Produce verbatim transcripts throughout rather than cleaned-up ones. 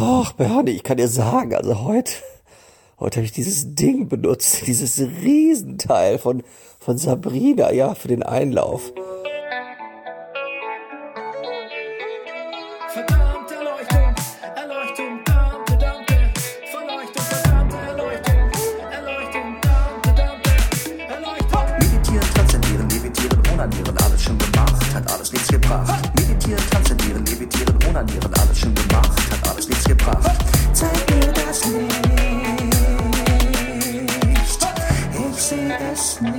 Ach, Bernie, ich kann dir sagen, also heute, heute habe ich dieses Ding benutzt, dieses Riesenteil von, von Sabrina, ja, für den Einlauf. Verdammt, Erleuchtung, Erleuchtung, Dante, Dante, Verleuchtung, verdammte Erleuchtung, Erleuchtung, Dante, Dante, Erleuchtung. Meditieren, transzendieren, levitieren, onanieren, alles schon gemacht, hat alles nichts gebracht. Meditieren, transzendieren, levitieren, onanieren, alles schon gemacht, hat alles nichts gebracht. Zeig mir das nicht, ich sehe es nicht.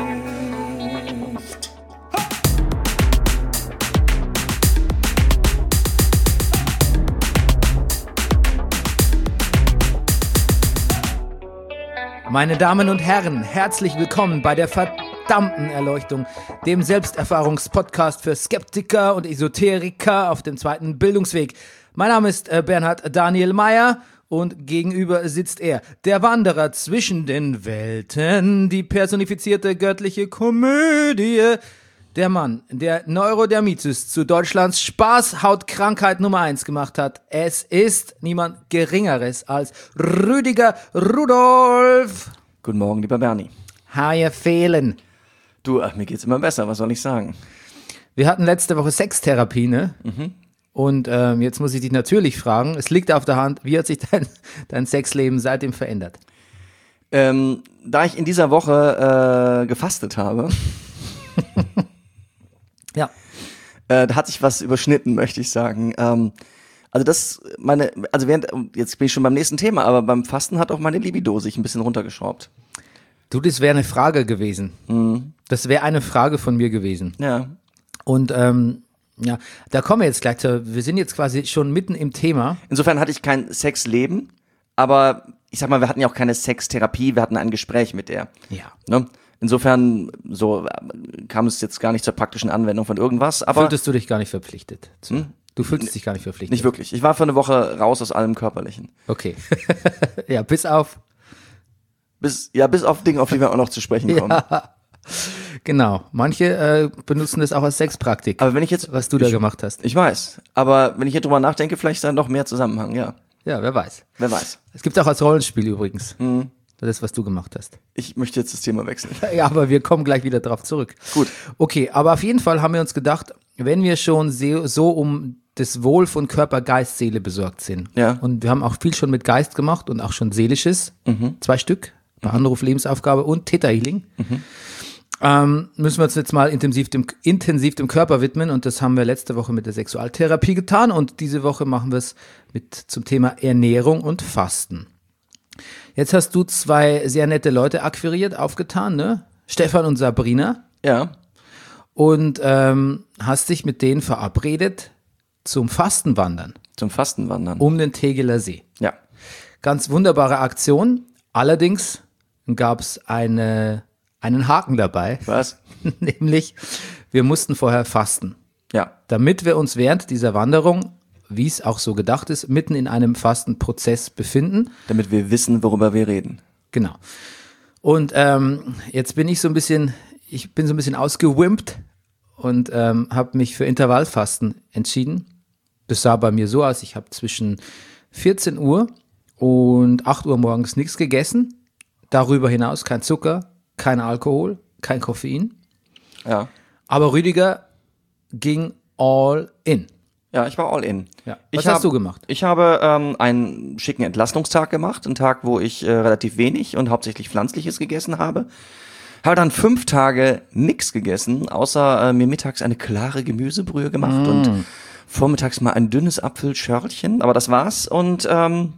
Meine Damen und Herren, herzlich willkommen bei der verdammten Erleuchtung, dem Selbsterfahrungspodcast für Skeptiker und Esoteriker auf dem zweiten Bildungsweg. Mein Name ist äh, Bernhard Daniel Meyer und gegenüber sitzt er, der Wanderer zwischen den Welten, die personifizierte göttliche Komödie, der Mann, der Neurodermitis zu Deutschlands Spaßhautkrankheit Nummer eins gemacht hat. Es ist niemand Geringeres als Rüdiger Rudolph. Guten Morgen, lieber Bernie. How you feeling? Du, ach, mir geht's immer besser, was soll ich sagen? Wir hatten letzte Woche Sextherapie, ne? Mhm. Und ähm, jetzt muss ich dich natürlich fragen, es liegt auf der Hand, wie hat sich dein, dein Sexleben seitdem verändert? Ähm, da ich in dieser Woche äh, gefastet habe, ja, äh, da hat sich was überschnitten, möchte ich sagen. Ähm, also das, meine, also während, jetzt bin ich schon beim nächsten Thema, aber beim Fasten hat auch meine Libido sich ein bisschen runtergeschraubt. Du, das wäre eine Frage gewesen. Mhm. Das wäre eine Frage von mir gewesen. Ja. Und ähm, ja, da kommen wir jetzt gleich zu, wir sind jetzt quasi schon mitten im Thema. Insofern hatte ich kein Sexleben, aber ich sag mal, wir hatten ja auch keine Sextherapie, wir hatten ein Gespräch mit der. Ja. Ne? Insofern so kam es jetzt gar nicht zur praktischen Anwendung von irgendwas. Aber fühltest du dich gar nicht verpflichtet? Hm? Du fühltest dich gar nicht verpflichtet? Nicht wirklich. Ich war für eine Woche raus aus allem Körperlichen. Okay. Ja, bis auf? Bis, ja, bis auf Dinge, auf die wir auch noch zu sprechen kommen. Ja, genau. Manche äh, benutzen das auch als Sexpraktik. Aber wenn ich jetzt, was du ich, da gemacht hast. Ich weiß. Aber wenn ich hier drüber nachdenke, vielleicht ist da noch mehr Zusammenhang, ja. Ja, wer weiß. Wer weiß. Es gibt auch als Rollenspiel übrigens. Mhm. Das, was du gemacht hast. Ich möchte jetzt das Thema wechseln. Ja, aber wir kommen gleich wieder drauf zurück. Gut. Okay, aber auf jeden Fall haben wir uns gedacht, wenn wir schon so um das Wohl von Körper, Geist, Seele besorgt sind. Ja. Und wir haben auch viel schon mit Geist gemacht und auch schon Seelisches. Mhm. Zwei Stück. Bei mhm. Anruf, Lebensaufgabe und Theta Healing. Mhm. Ähm, müssen wir uns jetzt mal intensiv dem, intensiv dem Körper widmen. Und das haben wir letzte Woche mit der Sexualtherapie getan. Und diese Woche machen wir es mit zum Thema Ernährung und Fasten. Jetzt hast du zwei sehr nette Leute akquiriert, aufgetan, ne? Stefan und Sabrina. Ja. Und ähm, hast dich mit denen verabredet zum Fastenwandern. Zum Fastenwandern. Um den Tegeler See. Ja. Ganz wunderbare Aktion. Allerdings gab es eine, einen Haken dabei. Was? Nämlich, wir mussten vorher fasten. Ja. Damit wir uns während dieser Wanderung, wie es auch so gedacht ist, mitten in einem Fastenprozess befinden. Damit wir wissen, worüber wir reden. Genau. Und ähm, jetzt bin ich so ein bisschen, ich bin so ein bisschen ausgewimpt und ähm, habe mich für Intervallfasten entschieden. Das sah bei mir so aus, ich habe zwischen vierzehn Uhr und acht Uhr morgens nichts gegessen. Darüber hinaus kein Zucker, kein Alkohol, kein Koffein. Ja. Aber Rüdiger ging all in. Ja, ich war all in. Ja. Was ich hast hab, du gemacht? Ich habe ähm, einen schicken Entlastungstag gemacht, einen Tag, wo ich äh, relativ wenig und hauptsächlich Pflanzliches gegessen habe. Habe dann fünf Tage nichts gegessen, außer äh, mir mittags eine klare Gemüsebrühe gemacht mm. und vormittags mal ein dünnes Apfelschörlchen, aber das war's. Und ähm,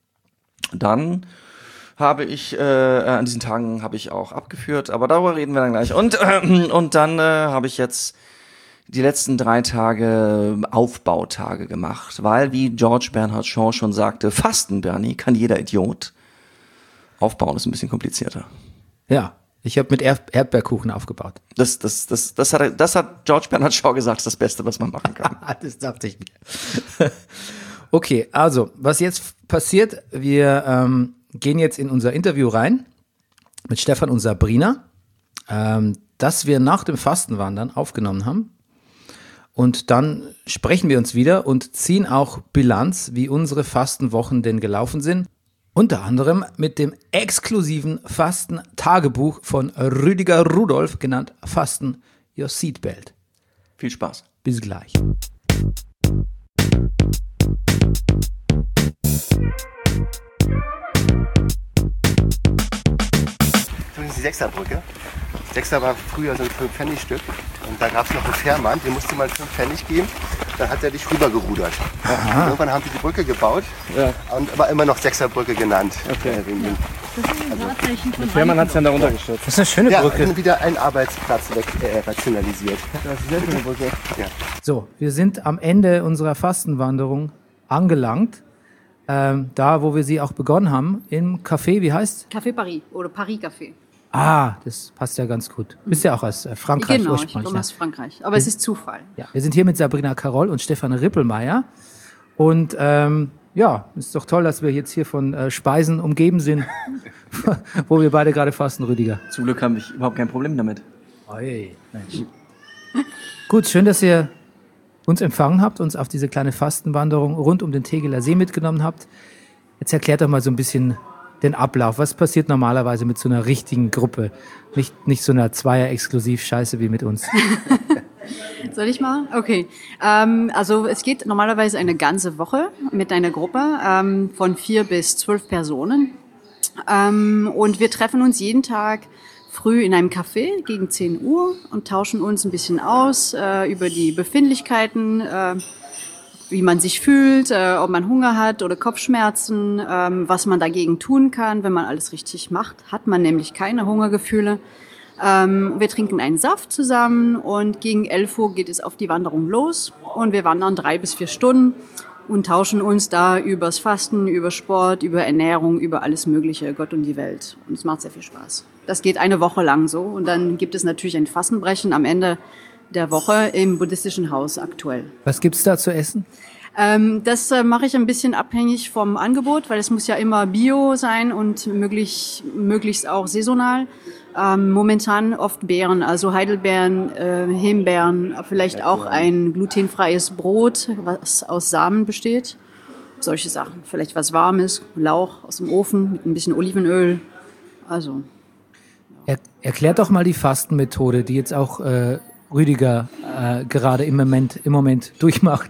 dann habe ich, äh, an diesen Tagen habe ich auch abgeführt, aber darüber reden wir dann gleich. Und, äh, und dann äh, habe ich jetzt die letzten drei Tage Aufbautage gemacht, weil, wie George Bernhard Shaw schon sagte, Fasten, Bernie, kann jeder Idiot. Aufbauen ist ein bisschen komplizierter. Ja, ich habe mit Erd- Erdbeerkuchen aufgebaut. Das, das, das, das, hat, das hat George Bernhard Shaw gesagt, ist das Beste, was man machen kann. Das dachte ich mir. Okay, also, was jetzt passiert, wir ähm, gehen jetzt in unser Interview rein mit Stefan und Sabrina, ähm, das wir nach dem Fastenwandern aufgenommen haben. Und dann sprechen wir uns wieder und ziehen auch Bilanz, wie unsere Fastenwochen denn gelaufen sind. Unter anderem mit dem exklusiven Fasten-Tagebuch von Rüdiger Rudolph, genannt Fasten Your Seatbelt. Viel Spaß. Bis gleich. Übrigens die Sechserbrücke. Sechser war früher so ein fünf Pfennig Stück und da gab es noch einen Fährmann, dem musste mal fünf Pfennig geben, dann hat er dich rübergerudert. Irgendwann haben die die Brücke gebaut Ja. und aber immer noch Sechserbrücke genannt. Okay. Äh, wegen dem- Der Fährmann hat es dann da runtergestürzt. Das ist eine schöne ja, Brücke. und wieder einen Arbeitsplatz weg, äh, rationalisiert. Das ist sehr schöne Brücke. Ja. So, wir sind am Ende unserer Fastenwanderung angelangt. Ähm, da, wo wir sie auch begonnen haben, im Café, wie heißt? Café Paris oder Paris Café. Ah, das passt ja ganz gut. Bist ja auch aus äh, Frankreich Genau, ich ursprünglich. komme ne? aus Frankreich. Aber es ist Zufall. Ja, wir sind hier mit Sabrina Karol und Stefan Rippelmeier. Und ähm, ja, ist doch toll, dass wir jetzt hier von äh, Speisen umgeben sind, wo wir beide gerade fasten, Rüdiger. Zum Glück habe ich überhaupt kein Problem damit. Oi, Mensch. Gut, schön, dass ihr uns empfangen habt, uns auf diese kleine Fastenwanderung rund um den Tegeler See mitgenommen habt. Jetzt erklärt doch mal so ein bisschen den Ablauf. Was passiert normalerweise mit so einer richtigen Gruppe? Nicht, nicht so einer Zweier-Exklusiv-Scheiße wie mit uns. Soll ich mal? Okay. Ähm, also es geht normalerweise eine ganze Woche mit einer Gruppe ähm, von vier bis zwölf Personen. Ähm, und wir treffen uns jeden Tag früh in einem Café gegen zehn Uhr und tauschen uns ein bisschen aus äh, über die Befindlichkeiten, äh, wie man sich fühlt, äh, ob man Hunger hat oder Kopfschmerzen, ähm, was man dagegen tun kann. Wenn man alles richtig macht, hat man nämlich keine Hungergefühle. Ähm, wir trinken einen Saft zusammen und gegen elf Uhr geht es auf die Wanderung los und wir wandern drei bis vier Stunden und tauschen uns da übers Fasten, über Sport, über Ernährung, über alles Mögliche, Gott und die Welt. Und es macht sehr viel Spaß. Das geht eine Woche lang so und dann gibt es natürlich ein Fastenbrechen am Ende der Woche im buddhistischen Haus aktuell. Was gibt's da zu essen? Ähm, das äh, mache ich ein bisschen abhängig vom Angebot, weil es muss ja immer Bio sein und möglich, möglichst auch saisonal. Ähm, momentan oft Beeren, also Heidelbeeren, äh, Himbeeren, vielleicht auch ein glutenfreies Brot, was aus Samen besteht. Solche Sachen. Vielleicht was Warmes, Lauch aus dem Ofen mit ein bisschen Olivenöl. Also. Er, erklärt doch mal die Fastenmethode, die jetzt auch äh, Rüdiger äh, gerade im Moment, im Moment durchmacht.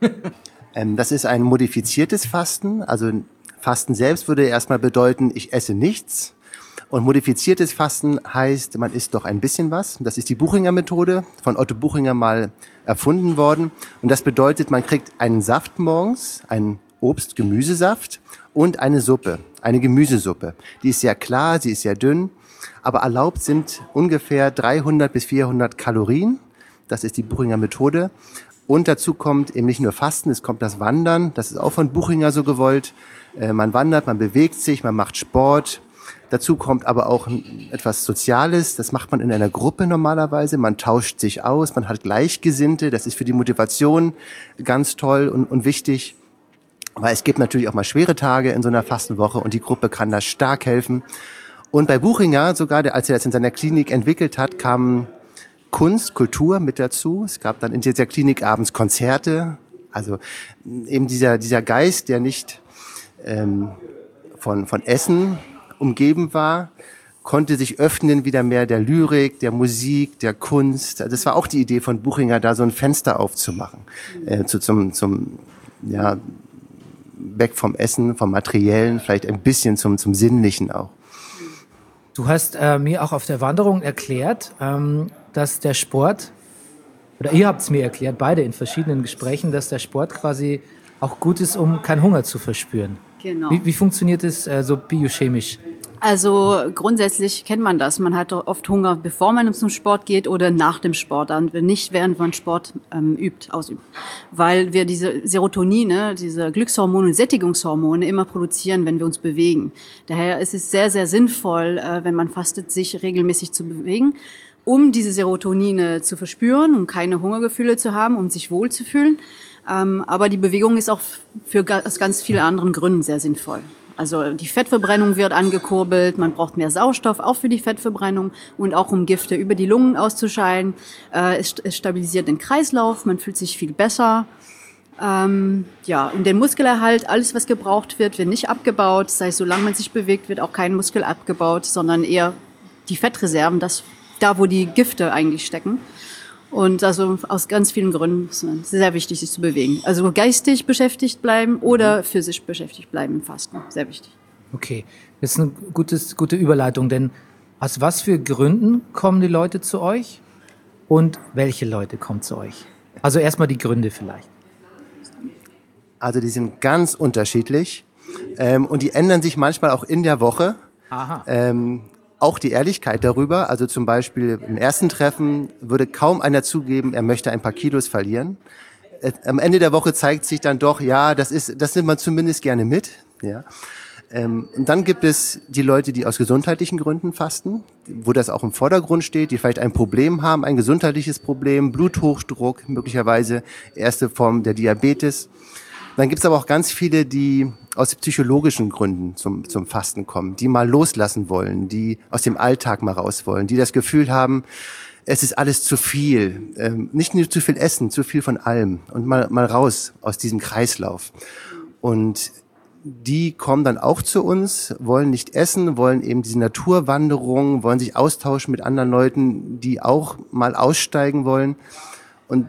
Ähm, das ist ein modifiziertes Fasten. Also Fasten selbst würde erstmal bedeuten, ich esse nichts. Und modifiziertes Fasten heißt, man isst doch ein bisschen was. Das ist die Buchinger Methode, von Otto Buchinger mal erfunden worden. Und das bedeutet, man kriegt einen Saft morgens, einen Obst-Gemüsesaft und eine Suppe, eine Gemüsesuppe. Die ist sehr klar, sie ist sehr dünn, aber erlaubt sind ungefähr dreihundert bis vierhundert Kalorien. Das ist die Buchinger Methode. Und dazu kommt eben nicht nur Fasten, es kommt das Wandern. Das ist auch von Buchinger so gewollt. Äh, man wandert, man bewegt sich, man macht Sport. Dazu kommt aber auch etwas Soziales. Das macht man in einer Gruppe normalerweise. Man tauscht sich aus, man hat Gleichgesinnte. Das ist für die Motivation ganz toll und, und wichtig. Weil es gibt natürlich auch mal schwere Tage in so einer Fastenwoche und die Gruppe kann da stark helfen. Und bei Buchinger sogar, als er das in seiner Klinik entwickelt hat, kam Kunst, Kultur mit dazu. Es gab dann in dieser Klinik abends Konzerte. Also eben dieser, dieser Geist, der nicht ähm, von, von Essen umgeben war, konnte sich öffnen wieder mehr der Lyrik, der Musik, der Kunst. Das war auch die Idee von Buchinger, da so ein Fenster aufzumachen, äh, zu, zum, zum, ja, weg vom Essen, vom Materiellen, vielleicht ein bisschen zum, zum Sinnlichen auch. Du hast äh, mir auch auf der Wanderung erklärt, ähm, dass der Sport, oder ihr habt es mir erklärt, beide in verschiedenen Gesprächen, dass der Sport quasi auch gut ist, um keinen Hunger zu verspüren. Genau. Wie, wie funktioniert es äh, so biochemisch? Also grundsätzlich kennt man das. Man hat oft Hunger, bevor man zum Sport geht oder nach dem Sport, dann nicht während man Sport ähm, übt, ausübt. Weil wir diese Serotonine, diese Glückshormone, Sättigungshormone immer produzieren, wenn wir uns bewegen. Daher ist es sehr, sehr sinnvoll, äh, wenn man fastet, sich regelmäßig zu bewegen, um diese Serotonine zu verspüren, um keine Hungergefühle zu haben, um sich wohlzufühlen. Ähm, aber die Bewegung ist auch für, aus ganz vielen anderen Gründen sehr sinnvoll. Also die Fettverbrennung wird angekurbelt, man braucht mehr Sauerstoff, auch für die Fettverbrennung und auch um Gifte über die Lungen auszuscheiden. Äh, es, es stabilisiert den Kreislauf, man fühlt sich viel besser. Ähm, ja, und den Muskelerhalt, alles was gebraucht wird, wird nicht abgebaut. Das heißt, solange man sich bewegt, wird auch kein Muskel abgebaut, sondern eher die Fettreserven, das, da wo die Gifte eigentlich stecken. Und also aus ganz vielen Gründen ist es sehr wichtig, sich zu bewegen. Also geistig beschäftigt bleiben oder physisch beschäftigt bleiben im Fasten. Sehr wichtig. Okay, das ist eine gutes, gute Überleitung, denn aus was für Gründen kommen die Leute zu euch und welche Leute kommen zu euch? Also erstmal die Gründe vielleicht. Also die sind ganz unterschiedlich ähm, und die ändern sich manchmal auch in der Woche. Aha. Ähm, Auch die Ehrlichkeit darüber, also zum Beispiel im ersten Treffen würde kaum einer zugeben, er möchte ein paar Kilos verlieren. Äh, am Ende der Woche zeigt sich dann doch, ja, das ist, das nimmt man zumindest gerne mit. Ja. Ähm, und dann gibt es die Leute, die aus gesundheitlichen Gründen fasten, wo das auch im Vordergrund steht, die vielleicht ein Problem haben, ein gesundheitliches Problem, Bluthochdruck, möglicherweise erste Form der Diabetes. Dann gibt es aber auch ganz viele, die aus psychologischen Gründen zum, zum Fasten kommen, die mal loslassen wollen, die aus dem Alltag mal raus wollen, die das Gefühl haben, es ist alles zu viel, ähm, nicht nur zu viel Essen, zu viel von allem und mal, mal raus aus diesem Kreislauf. Und die kommen dann auch zu uns, wollen nicht essen, wollen eben diese Naturwanderung, wollen sich austauschen mit anderen Leuten, die auch mal aussteigen wollen. Und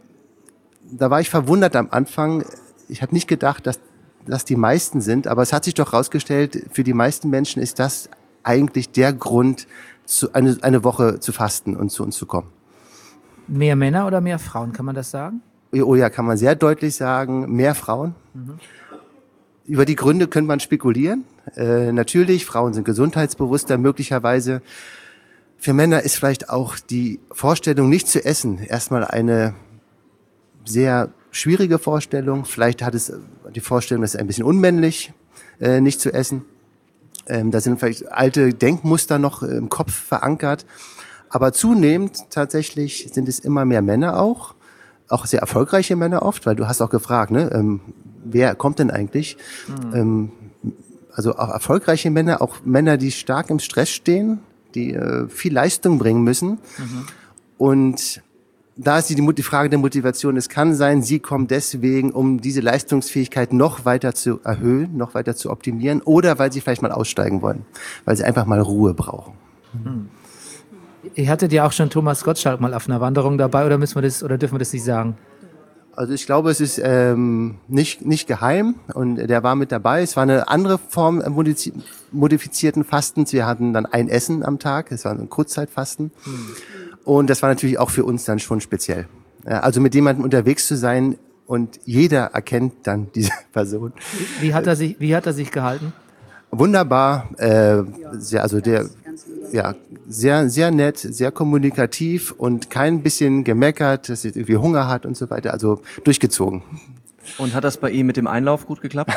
da war ich verwundert am Anfang. Ich habe nicht gedacht, dass das die meisten sind, aber es hat sich doch herausgestellt, für die meisten Menschen ist das eigentlich der Grund, zu, eine, eine Woche zu fasten und zu uns zu kommen. Mehr Männer oder mehr Frauen, kann man das sagen? Oh ja, kann man sehr deutlich sagen, mehr Frauen. Mhm. Über die Gründe könnte man spekulieren. Äh, natürlich, Frauen sind gesundheitsbewusster, möglicherweise. Für Männer ist vielleicht auch die Vorstellung, nicht zu essen, erstmal eine sehr schwierige Vorstellung. Vielleicht hat es die Vorstellung, es ist ein bisschen unmännlich, äh, nicht zu essen. Ähm, da sind vielleicht alte Denkmuster noch äh, im Kopf verankert. Aber zunehmend tatsächlich sind es immer mehr Männer auch. Auch sehr erfolgreiche Männer oft, weil du hast auch gefragt, ne, ähm, wer kommt denn eigentlich? Mhm. Ähm, also auch erfolgreiche Männer, auch Männer, die stark im Stress stehen, die äh, viel Leistung bringen müssen. Mhm. Und da ist die, die Frage der Motivation. Es kann sein, sie kommen deswegen, um diese Leistungsfähigkeit noch weiter zu erhöhen, noch weiter zu optimieren, oder weil sie vielleicht mal aussteigen wollen, weil sie einfach mal Ruhe brauchen. Hm. Ihr hattet ja auch schon Thomas Gottschalk mal auf einer Wanderung dabei, oder müssen wir das, oder dürfen wir das nicht sagen? Also ich glaube, es ist ähm, nicht nicht geheim und der war mit dabei. Es war eine andere Form modifizierten Fastens. Wir hatten dann ein Essen am Tag. Es war ein Kurzzeitfasten. Hm. Und das war natürlich auch für uns dann schon speziell. Also mit jemandem unterwegs zu sein und jeder erkennt dann diese Person. Wie, wie hat er sich, wie hat er sich gehalten? Wunderbar, äh, sehr, also der, ja, sehr, sehr nett, sehr kommunikativ und kein bisschen gemeckert, dass er irgendwie Hunger hat und so weiter. Also durchgezogen. Und hat das bei ihm mit dem Einlauf gut geklappt?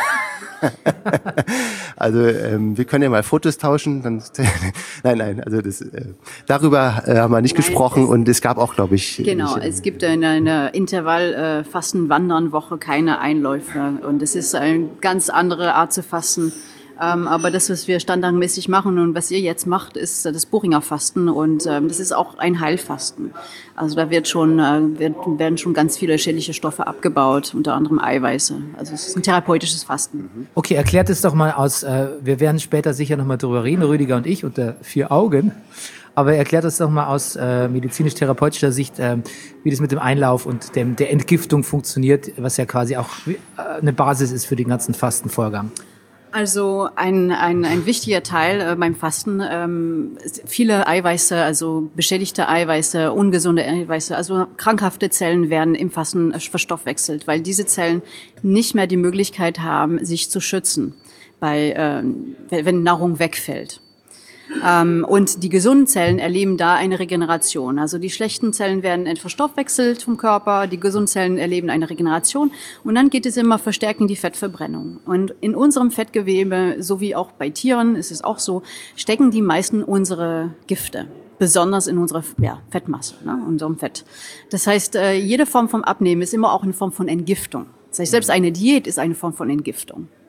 Also ähm, wir können ja mal Fotos tauschen. Dann, nein, nein, also das, äh, darüber äh, haben wir nicht nein, gesprochen und es gab auch, glaube ich... Genau, nicht, äh, es gibt in einer Intervall-Fasten-Wandern-Woche keine Einläufe und es ist eine ganz andere Art zu fasten. Ähm, aber das, was wir standardmäßig machen und was ihr jetzt macht, ist das Bohringer Fasten und ähm, das ist auch ein Heilfasten. Also da wird schon, äh, wird, werden schon ganz viele schädliche Stoffe abgebaut, unter anderem Eiweiße. Also es ist ein therapeutisches Fasten. Okay, erklärt es doch mal aus, äh, wir werden später sicher nochmal drüber reden, Rüdiger und ich, unter vier Augen. Aber erklärt es doch mal aus äh, medizinisch-therapeutischer Sicht, äh, wie das mit dem Einlauf und dem, der Entgiftung funktioniert, was ja quasi auch äh, eine Basis ist für den ganzen Fastenvorgang. Also ein, ein, ein wichtiger Teil äh, beim Fasten, ähm, viele Eiweiße, also beschädigte Eiweiße, ungesunde Eiweiße, also krankhafte Zellen werden im Fasten verstoffwechselt, weil diese Zellen nicht mehr die Möglichkeit haben, sich zu schützen, bei, äh, wenn Nahrung wegfällt. Ähm, und die gesunden Zellen erleben da eine Regeneration. Also die schlechten Zellen werden verstoffwechselt vom Körper, die gesunden Zellen erleben eine Regeneration und dann geht es immer verstärken die Fettverbrennung. Und in unserem Fettgewebe, so wie auch bei Tieren, ist es auch so, stecken die meisten unsere Gifte. Besonders in unserer ja, Fettmasse, ne, unserem Fett. Das heißt, äh, jede Form vom Abnehmen ist immer auch eine Form von Entgiftung. Das heißt, selbst eine Diät ist eine Form von Entgiftung.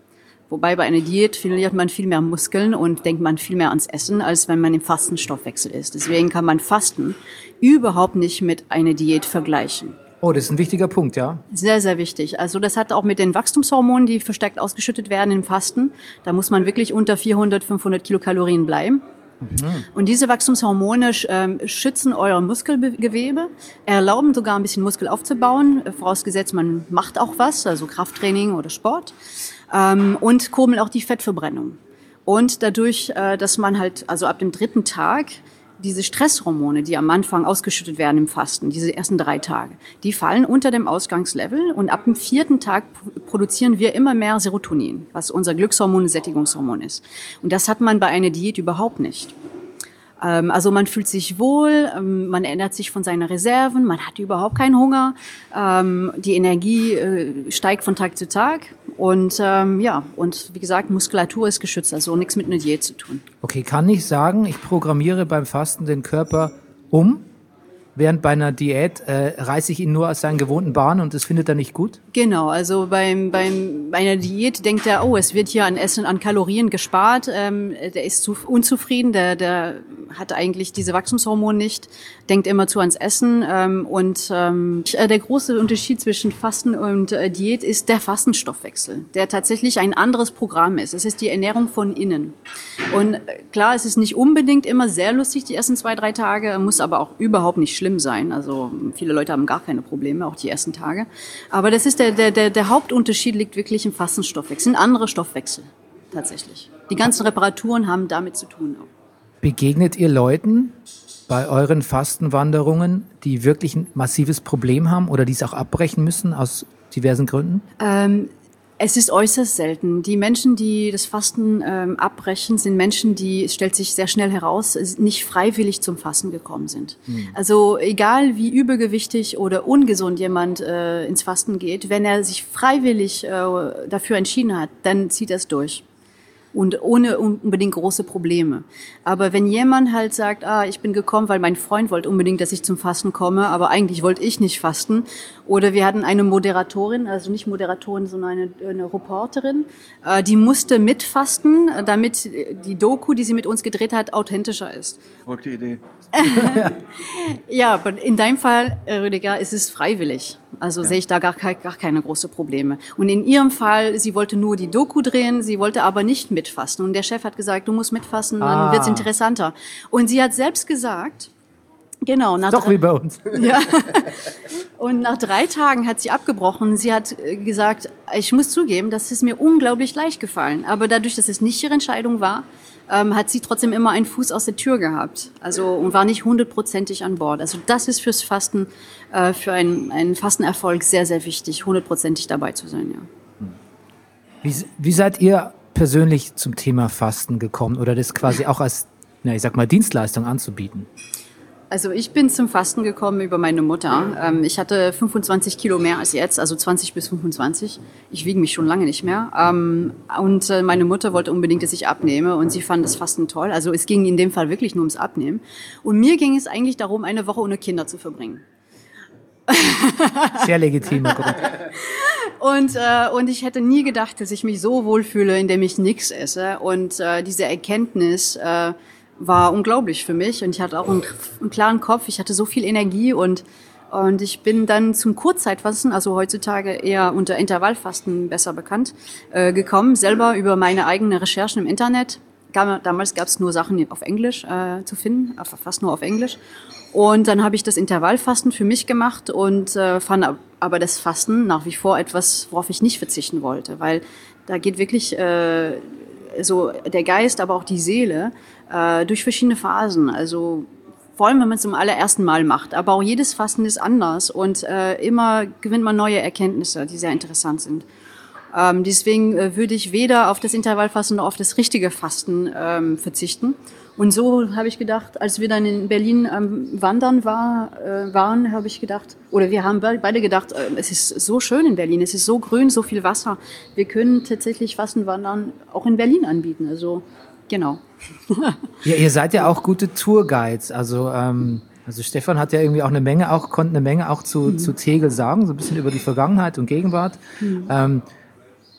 Wobei bei einer Diät verliert man viel mehr Muskeln und denkt man viel mehr ans Essen, als wenn man im Fastenstoffwechsel ist. Deswegen kann man Fasten überhaupt nicht mit einer Diät vergleichen. Oh, das ist ein wichtiger Punkt, ja. Sehr, sehr wichtig. Also das hat auch mit den Wachstumshormonen, die verstärkt ausgeschüttet werden im Fasten. Da muss man wirklich unter vierhundert, fünfhundert Kilokalorien bleiben. Mhm. Und diese Wachstumshormone ähm, schützen euer Muskelgewebe, erlauben sogar ein bisschen Muskel aufzubauen, vorausgesetzt man macht auch was, also Krafttraining oder Sport, ähm, und kurbeln auch die Fettverbrennung. Und dadurch, äh, dass man halt, also ab dem dritten Tag, diese Stresshormone, die am Anfang ausgeschüttet werden im Fasten, diese ersten drei Tage, die fallen unter dem Ausgangslevel und ab dem vierten Tag produzieren wir immer mehr Serotonin, was unser Glückshormon, Sättigungshormon ist. Und das hat man bei einer Diät überhaupt nicht. Ähm, also man fühlt sich wohl, ähm, man erinnert sich von seinen Reserven, man hat überhaupt keinen Hunger, ähm, die Energie äh, steigt von Tag zu Tag. Und ähm, ja, und wie gesagt, Muskulatur ist geschützt, also nichts mit einer Diät zu tun. Okay, kann ich sagen, ich programmiere beim Fasten den Körper um, während bei einer Diät äh, reiße ich ihn nur aus seinen gewohnten Bahnen und das findet er nicht gut? Genau, also beim, beim, bei einer Diät denkt er, oh, es wird hier an Essen, an Kalorien gespart, ähm, der ist zu, unzufrieden, der, der hat eigentlich diese Wachstumshormone nicht, denkt immer zu ans Essen ähm, und ähm, der große Unterschied zwischen Fasten und äh, Diät ist der Fastenstoffwechsel, der tatsächlich ein anderes Programm ist. Es ist die Ernährung von innen. Und äh, klar, es ist nicht unbedingt immer sehr lustig, die ersten zwei, drei Tage, muss aber auch überhaupt nicht schlimm sein. Also viele Leute haben gar keine Probleme, auch die ersten Tage. Aber das ist der, der, der, der Hauptunterschied liegt wirklich im Fastenstoffwechsel, ein anderer Stoffwechsel tatsächlich. Die ganzen Reparaturen haben damit zu tun auch. Begegnet ihr Leuten bei euren Fastenwanderungen, die wirklich ein massives Problem haben oder die es auch abbrechen müssen aus diversen Gründen? Ähm, Es ist äußerst selten. Die Menschen, die das Fasten ähm, abbrechen, sind Menschen, die, es stellt sich sehr schnell heraus, nicht freiwillig zum Fasten gekommen sind. Mhm. Also egal wie übergewichtig oder ungesund jemand äh, ins Fasten geht, wenn er sich freiwillig äh, dafür entschieden hat, dann zieht er es durch. Und ohne unbedingt große Probleme. Aber wenn jemand halt sagt, ah, ich bin gekommen, weil mein Freund wollte unbedingt, dass ich zum Fasten komme, aber eigentlich wollte ich nicht fasten. Oder wir hatten eine Moderatorin, also nicht Moderatorin, sondern eine, eine Reporterin, äh, die musste mitfasten, damit die Doku, die sie mit uns gedreht hat, authentischer ist. Verrückte Idee. Ja, aber in deinem Fall, Rüdiger, ist es freiwillig. Also ja. Sehe ich da gar, gar keine großen Probleme. Und in ihrem Fall, sie wollte nur die Doku drehen, sie wollte aber nicht mitfasten. Und der Chef hat gesagt, du musst mitfasten, dann ah. wird's interessanter. Und sie hat selbst gesagt, genau. Nach Doch drei, wie bei uns. Ja. Und nach drei Tagen hat sie abgebrochen. Sie hat gesagt, ich muss zugeben, das ist mir unglaublich leicht gefallen. Aber dadurch, dass es nicht ihre Entscheidung war, ähm, hat sie trotzdem immer einen Fuß aus der Tür gehabt. Also, und war nicht hundertprozentig an Bord. Also das ist fürs Fasten, äh, für einen, einen Fastenerfolg sehr, sehr wichtig, hundertprozentig dabei zu sein, ja. Wie, wie seid ihr persönlich zum Thema Fasten gekommen oder das quasi auch als, na, ich sag mal, Dienstleistung anzubieten? Also ich bin zum Fasten gekommen über meine Mutter. Ähm, ich hatte fünfundzwanzig Kilo mehr als jetzt, also zwanzig bis fünfundzwanzig. Ich wiege mich schon lange nicht mehr. Ähm, und äh, meine Mutter wollte unbedingt, dass ich abnehme und sie fand das Fasten toll. Also es ging in dem Fall wirklich nur ums Abnehmen. Und mir ging es eigentlich darum, eine Woche ohne Kinder zu verbringen. Sehr legitim. Und, äh, und ich hätte nie gedacht, dass ich mich so wohlfühle, indem ich nichts esse. Und äh, diese Erkenntnis äh, war unglaublich für mich. Und ich hatte auch einen, einen klaren Kopf. Ich hatte so viel Energie und und ich bin dann zum Kurzzeitfasten, also heutzutage eher unter Intervallfasten besser bekannt, äh, gekommen, selber über meine eigenen Recherchen im Internet. Damals gab es nur Sachen auf Englisch äh, zu finden, fast nur auf Englisch. Und dann habe ich das Intervallfasten für mich gemacht und äh, fand aber das Fasten nach wie vor etwas, worauf ich nicht verzichten wollte, weil da geht wirklich äh, so der Geist, aber auch die Seele äh, durch verschiedene Phasen. Also vor allem, wenn man es zum allerersten Mal macht. Aber auch jedes Fasten ist anders und äh, immer gewinnt man neue Erkenntnisse, die sehr interessant sind. Ähm, deswegen äh, würde ich weder auf das Intervallfasten noch auf das richtige Fasten ähm, verzichten. Und so habe ich gedacht, als wir dann in Berlin ähm, wandern war, äh, waren, habe ich gedacht, oder wir haben beide gedacht, äh, es ist so schön in Berlin, es ist so grün, so viel Wasser. Wir können tatsächlich Fastenwandern auch in Berlin anbieten. Also genau. Ja, ihr seid ja auch gute Tourguides. Also ähm, also Stefan hat ja irgendwie auch eine Menge, auch konnte eine Menge auch zu, mhm. zu Tegel sagen, so ein bisschen über die Vergangenheit und Gegenwart. Mhm. Ähm,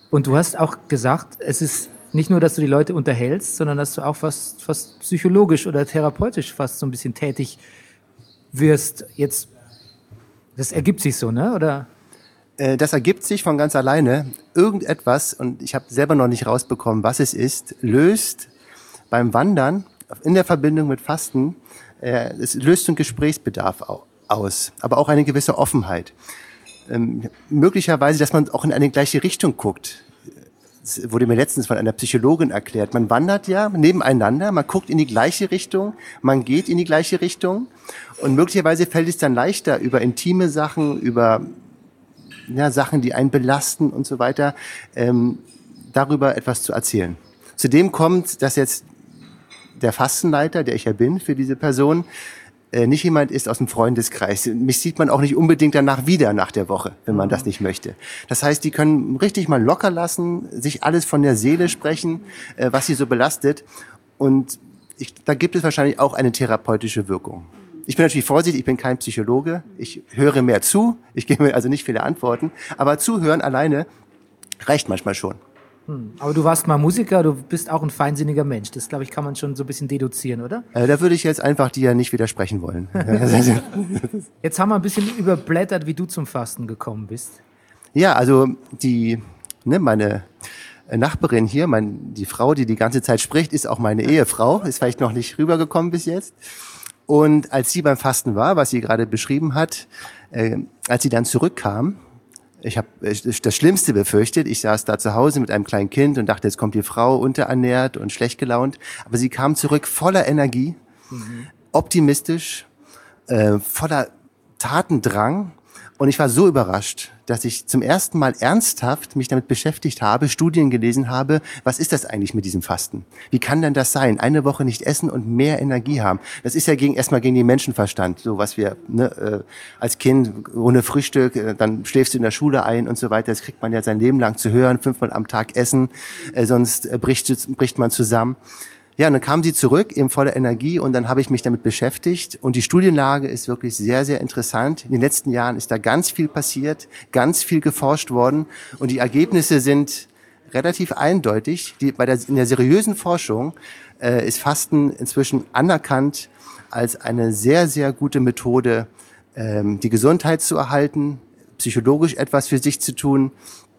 Und du hast auch gesagt, es ist nicht nur, dass du die Leute unterhältst, sondern dass du auch fast, fast psychologisch oder therapeutisch fast so ein bisschen tätig wirst. Jetzt, das ergibt sich so, ne? Oder? Äh, Das ergibt sich von ganz alleine. Irgendetwas, und ich habe selber noch nicht rausbekommen, was es ist, löst beim Wandern in der Verbindung mit Fasten, äh, es löst einen Gesprächsbedarf au- aus, aber auch eine gewisse Offenheit. Ähm, möglicherweise, dass man auch in eine gleiche Richtung guckt. Das wurde mir letztens von einer Psychologin erklärt. Man wandert ja nebeneinander, man guckt in die gleiche Richtung, man geht in die gleiche Richtung und möglicherweise fällt es dann leichter, über intime Sachen, über ja, Sachen, die einen belasten und so weiter, ähm, darüber etwas zu erzählen. Zudem kommt, dass jetzt der Fastenleiter, der ich ja bin für diese Person, äh, nicht jemand ist aus dem Freundeskreis. Mich sieht man auch nicht unbedingt danach wieder nach der Woche, wenn man das nicht möchte. Das heißt, die können richtig mal locker lassen, sich alles von der Seele sprechen, äh, was sie so belastet. Und ich, da gibt es wahrscheinlich auch eine therapeutische Wirkung. Ich bin natürlich vorsichtig, ich bin kein Psychologe. Ich höre mehr zu, ich gebe mir also nicht viele Antworten. Aber zuhören alleine reicht manchmal schon. Hm. Aber du warst mal Musiker, du bist auch ein feinsinniger Mensch. Das, glaube ich, kann man schon so ein bisschen deduzieren, oder? Äh, da würde ich jetzt einfach dir nicht widersprechen wollen. Jetzt haben wir ein bisschen überblättert, wie du zum Fasten gekommen bist. Ja, also die, ne, meine Nachbarin hier, mein, die Frau, die die ganze Zeit spricht, ist auch meine Ehefrau. Ist vielleicht noch nicht rübergekommen bis jetzt. Und als sie beim Fasten war, was sie gerade beschrieben hat, äh, als sie dann zurückkam, ich habe das Schlimmste befürchtet. Ich saß da zu Hause mit einem kleinen Kind und dachte, jetzt kommt die Frau unterernährt und schlecht gelaunt. Aber sie kam zurück voller Energie, mhm. optimistisch, äh, voller Tatendrang. Und ich war so überrascht, dass ich zum ersten Mal ernsthaft mich damit beschäftigt habe, Studien gelesen habe, was ist das eigentlich mit diesem Fasten? Wie kann denn das sein? Eine Woche nicht essen und mehr Energie haben. Das ist ja gegen, erstmal gegen den Menschenverstand, so was wir ne, äh, als Kind ohne Frühstück, äh, dann schläfst du in der Schule ein und so weiter. Das kriegt man ja sein Leben lang zu hören, fünfmal am Tag essen, äh, sonst äh, bricht, bricht man zusammen. Ja, und dann kam sie zurück, eben voller Energie, und dann habe ich mich damit beschäftigt. Und die Studienlage ist wirklich sehr, sehr interessant. In den letzten Jahren ist da ganz viel passiert, ganz viel geforscht worden. Und die Ergebnisse sind relativ eindeutig. Die, bei der, in der seriösen Forschung äh, ist Fasten inzwischen anerkannt als eine sehr, sehr gute Methode, ähm, die Gesundheit zu erhalten, psychologisch etwas für sich zu tun,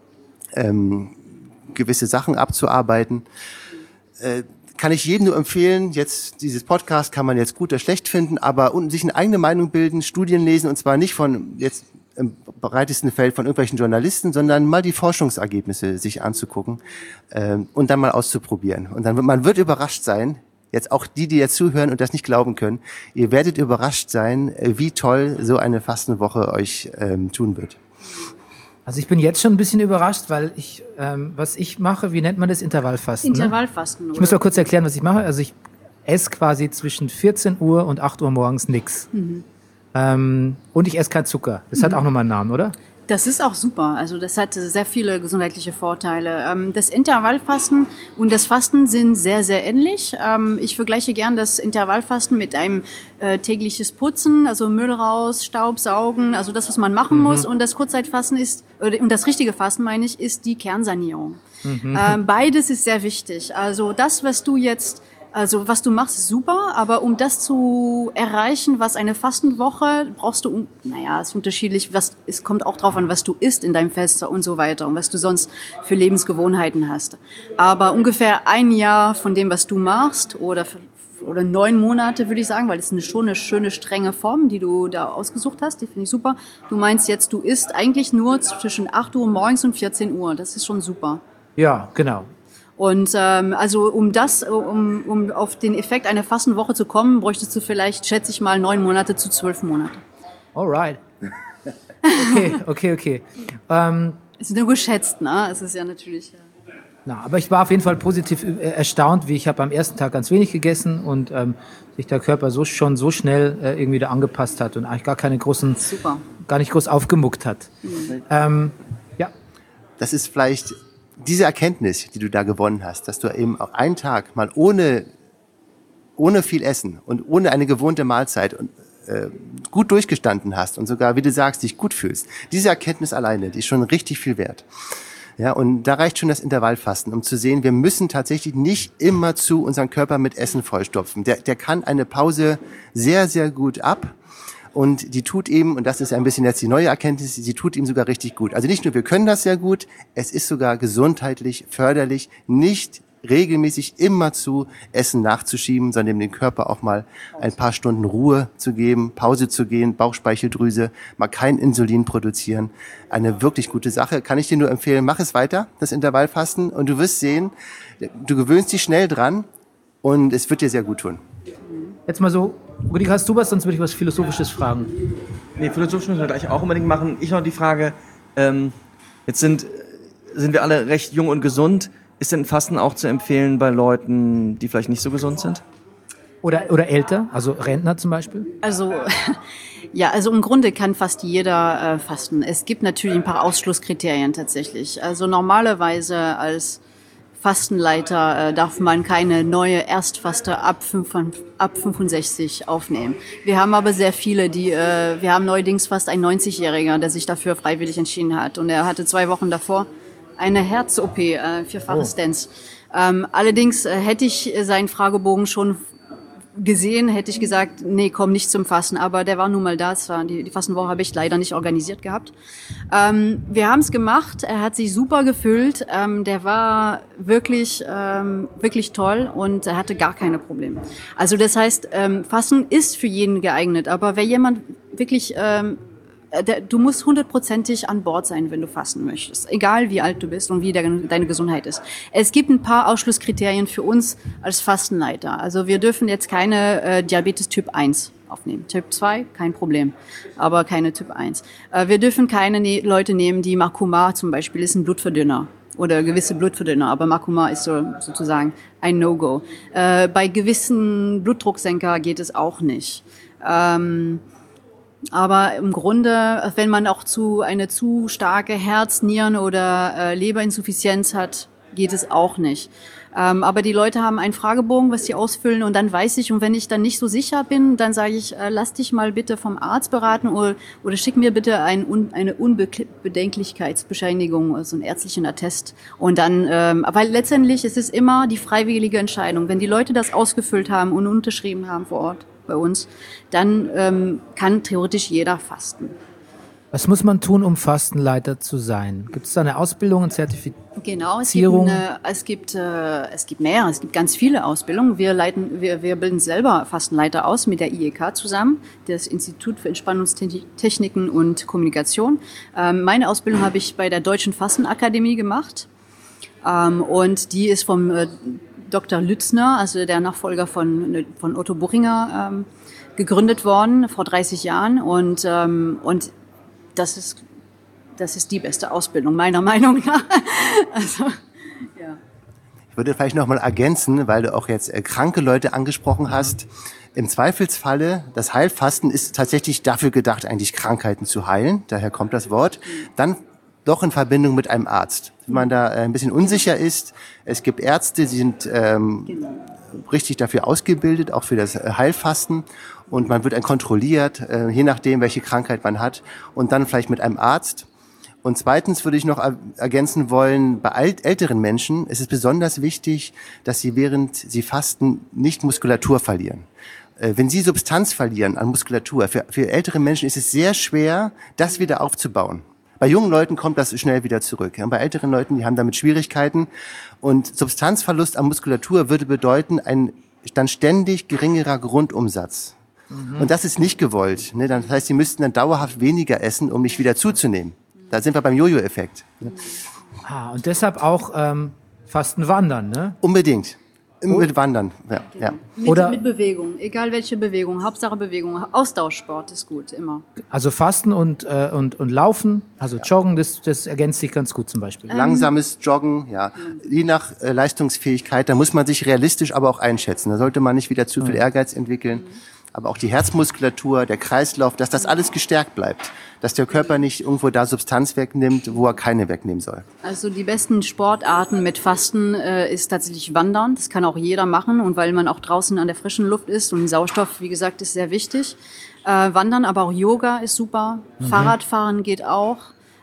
ähm, gewisse Sachen abzuarbeiten. Äh, Kann ich jedem nur empfehlen, jetzt dieses Podcast kann man jetzt gut oder schlecht finden, aber und sich eine eigene Meinung bilden, Studien lesen, und zwar nicht von jetzt im breitesten Feld von irgendwelchen Journalisten, sondern mal die Forschungsergebnisse sich anzugucken äh, und dann mal auszuprobieren. Und dann wird man wird überrascht sein, jetzt auch die, die jetzt zuhören und das nicht glauben können, ihr werdet überrascht sein, wie toll so eine Fastenwoche euch ähm, tun wird. Also ich bin jetzt schon ein bisschen überrascht, weil ich, ähm, was ich mache, wie nennt man das? Intervallfasten. Intervallfasten, ne? Ich muss mal kurz erklären, was ich mache. Also ich esse quasi zwischen vierzehn Uhr und acht Uhr morgens nix. Mhm. Ähm, und ich esse keinen Zucker. Das mhm. hat auch nochmal einen Namen, oder? Das ist auch super. Also das hat sehr viele gesundheitliche Vorteile. Das Intervallfasten und das Fasten sind sehr, sehr ähnlich. Ich vergleiche gern das Intervallfasten mit einem äh, tägliches Putzen, also Müll raus, Staub saugen, also das, was man machen mhm. muss. Und das Kurzzeitfasten ist, und das richtige Fasten, meine ich, ist die Kernsanierung. Mhm. Ähm, beides ist sehr wichtig. Also das, was du jetzt Also was du machst, ist super, aber um das zu erreichen, was eine Fastenwoche, brauchst du, naja, es ist unterschiedlich, was, es kommt auch drauf an, was du isst in deinem Fest und so weiter und was du sonst für Lebensgewohnheiten hast. Aber ungefähr ein Jahr von dem, was du machst, oder oder neun Monate, würde ich sagen, weil das ist eine, schon eine schöne, strenge Form, die du da ausgesucht hast, die finde ich super. Du meinst jetzt, du isst eigentlich nur zwischen acht Uhr morgens und vierzehn Uhr, das ist schon super. Ja, genau. Und ähm, also um das, um, um auf den Effekt einer Fastenwoche zu kommen, bräuchtest du vielleicht, schätze ich mal, neun Monate zu zwölf Monate. Alright. Okay, okay, okay. Ähm, es ist nur geschätzt, ne? Es ist ja natürlich. Ja. Na, aber ich war auf jeden Fall positiv äh, erstaunt, wie ich habe am ersten Tag ganz wenig gegessen und ähm, sich der Körper so schon so schnell äh, irgendwie da angepasst hat und eigentlich gar keine großen, Super. gar nicht groß aufgemuckt hat. Mhm. Ähm, ja. Das ist vielleicht diese Erkenntnis, die du da gewonnen hast, dass du eben auch einen Tag mal ohne, ohne viel Essen und ohne eine gewohnte Mahlzeit und, äh, gut durchgestanden hast und sogar, wie du sagst, dich gut fühlst. Diese Erkenntnis alleine, die ist schon richtig viel wert. Ja, und da reicht schon das Intervallfasten, um zu sehen, wir müssen tatsächlich nicht immer zu unseren Körper mit Essen vollstopfen. Der, der kann eine Pause sehr, sehr gut ab. Und die tut ihm, und das ist ein bisschen jetzt die neue Erkenntnis, sie tut ihm sogar richtig gut. Also nicht nur, wir können das sehr gut, es ist sogar gesundheitlich förderlich, nicht regelmäßig immer zu Essen nachzuschieben, sondern dem Körper auch mal ein paar Stunden Ruhe zu geben, Pause zu gehen, Bauchspeicheldrüse, mal kein Insulin produzieren. Eine wirklich gute Sache. Kann ich dir nur empfehlen, mach es weiter, das Intervallfasten, und du wirst sehen, du gewöhnst dich schnell dran und es wird dir sehr gut tun. Jetzt mal so, Rüdiger, hast du was? Sonst würde ich was Philosophisches fragen. Nee, philosophisch müssen wir gleich auch unbedingt machen. Ich noch die Frage, ähm, jetzt sind, sind wir alle recht jung und gesund. Ist denn Fasten auch zu empfehlen bei Leuten, die vielleicht nicht so gesund sind? Oder, oder älter, also Rentner zum Beispiel? Also, ja, also im Grunde kann fast jeder äh, fasten. Es gibt natürlich ein paar Ausschlusskriterien tatsächlich. Also normalerweise als Fastenleiter äh, darf man keine neue Erstfaste ab, fünf, ab fünfundsechzig aufnehmen. Wir haben aber sehr viele, die, äh, wir haben neuerdings fast einen neunzigjähriger, der sich dafür freiwillig entschieden hat. Und er hatte zwei Wochen davor eine Herz-O P, äh, vierfache Stents. Ähm, allerdings äh, hätte ich seinen Fragebogen schon gesehen, hätte ich gesagt, nee, komm nicht zum Fasten. Aber der war nun mal da. Es war die, die Fastenwoche habe ich leider nicht organisiert gehabt. Ähm, wir haben es gemacht. Er hat sich super gefühlt. Ähm, der war wirklich, ähm, wirklich toll und er hatte gar keine Probleme. Also das heißt, ähm, Fasten ist für jeden geeignet. Aber wer jemand wirklich ähm, du musst hundertprozentig an Bord sein, wenn du fasten möchtest. Egal wie alt du bist und wie deine Gesundheit ist. Es gibt ein paar Ausschlusskriterien für uns als Fastenleiter. Also wir dürfen jetzt keine äh, Diabetes Typ eins aufnehmen. Typ zwei, kein Problem. Aber keine Typ eins. Äh, wir dürfen keine ne- Leute nehmen, die Makoma zum Beispiel ist ein Blutverdünner. Oder gewisse Blutverdünner. Aber Makoma ist so, sozusagen ein No-Go. Äh, bei gewissen Blutdrucksenker geht es auch nicht. Ähm, Aber im Grunde, wenn man auch zu eine zu starke Herz-, Nieren- oder äh, Leberinsuffizienz hat, geht es auch nicht. Ähm, aber die Leute haben einen Fragebogen, was sie ausfüllen, und dann weiß ich, und wenn ich dann nicht so sicher bin, dann sage ich, äh, lass dich mal bitte vom Arzt beraten oder, oder schick mir bitte ein, eine Unbedenklichkeitsbescheinigung, also einen ärztlichen Attest. Und dann, ähm, weil letztendlich ist es immer die freiwillige Entscheidung. Wenn die Leute das ausgefüllt haben und unterschrieben haben vor Ort bei uns, dann ähm, kann theoretisch jeder fasten. Was muss man tun, um Fastenleiter zu sein? Gibt es da eine Ausbildung, eine Zertifizierung? Genau, es gibt, eine, es gibt äh, es gibt mehrere, es gibt ganz viele Ausbildungen. Wir leiten, wir, wir bilden selber Fastenleiter aus mit der I E K zusammen, das Institut für Entspannungstechniken und Kommunikation. Ähm, meine Ausbildung habe ich bei der Deutschen Fastenakademie gemacht, ähm, und die ist vom äh, Doktor Lützner, also der Nachfolger von von Otto Buchinger, ähm, gegründet worden vor dreißig Jahren, und ähm, und Das ist, das ist die beste Ausbildung, meiner Meinung nach. Also, ja. Ich würde vielleicht noch mal ergänzen, weil du auch jetzt äh, kranke Leute angesprochen hast. Im Zweifelsfalle, das Heilfasten ist tatsächlich dafür gedacht, eigentlich Krankheiten zu heilen. Daher kommt das Wort. Dann doch in Verbindung mit einem Arzt. Wenn man da äh, ein bisschen unsicher ist, es gibt Ärzte, die sind ähm, genau. richtig dafür ausgebildet, auch für das Heilfasten. Und man wird dann kontrolliert, äh, je nachdem, welche Krankheit man hat. Und dann vielleicht mit einem Arzt. Und zweitens würde ich noch er- ergänzen wollen, bei alt- älteren Menschen ist es besonders wichtig, dass sie während sie fasten nicht Muskulatur verlieren. Äh, wenn sie Substanz verlieren an Muskulatur, für, für ältere Menschen ist es sehr schwer, das wieder aufzubauen. Bei jungen Leuten kommt das schnell wieder zurück. Ja, bei älteren Leuten, die haben damit Schwierigkeiten. Und Substanzverlust an Muskulatur würde bedeuten, ein dann ständig geringerer Grundumsatz. Mhm. Und das ist nicht gewollt. Ne? Das heißt, sie müssten dann dauerhaft weniger essen, um nicht wieder zuzunehmen. Da sind wir beim Jojo-Effekt. Ne? Ah, und deshalb auch ähm, Fasten wandern, ne? Unbedingt. Mit Wandern. Ja, ja. Mit, Oder mit Bewegung, egal welche Bewegung, Hauptsache Bewegung. Austauschsport ist gut, immer. Also Fasten und, äh, und, und Laufen, also Joggen, das, das ergänzt sich ganz gut zum Beispiel. Langsames Joggen, ja. Je nach äh, Leistungsfähigkeit, da muss man sich realistisch aber auch einschätzen. Da sollte man nicht wieder zu viel Ehrgeiz entwickeln. Aber auch die Herzmuskulatur, der Kreislauf, dass das alles gestärkt bleibt. Dass der Körper nicht irgendwo da Substanz wegnimmt, wo er keine wegnehmen soll. Also die besten Sportarten mit Fasten äh, ist tatsächlich Wandern. Das kann auch jeder machen. Und weil man auch draußen an der frischen Luft ist und Sauerstoff, wie gesagt, ist sehr wichtig. Äh, Wandern, aber auch Yoga ist super. Mhm. Fahrradfahren geht auch.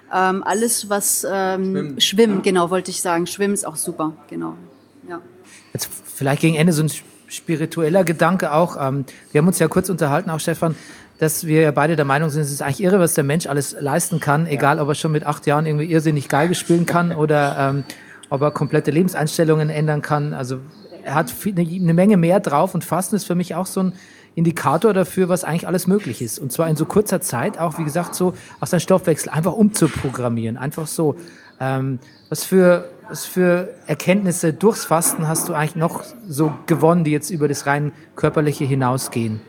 Ähm, alles, was ähm, Schwimmen. Schwimmen, genau, wollte ich sagen. Schwimmen ist auch super, genau. Ja. Jetzt vielleicht gegen Ende so ein spiritueller Gedanke auch. Ähm, wir haben uns ja kurz unterhalten, auch Stefan, dass wir ja beide der Meinung sind, es ist eigentlich irre, was der Mensch alles leisten kann, egal ob er schon mit acht Jahren irgendwie irrsinnig Geige spielen kann oder ähm, ob er komplette Lebenseinstellungen ändern kann. Also er hat viel, eine, eine Menge mehr drauf und Fasten ist für mich auch so ein Indikator dafür, was eigentlich alles möglich ist. Und zwar in so kurzer Zeit auch, wie gesagt, so auch seinen Stoffwechsel einfach umzuprogrammieren. Einfach so. Ähm, was für, was für Erkenntnisse durchs Fasten hast du eigentlich noch so gewonnen, die jetzt über das rein Körperliche hinausgehen?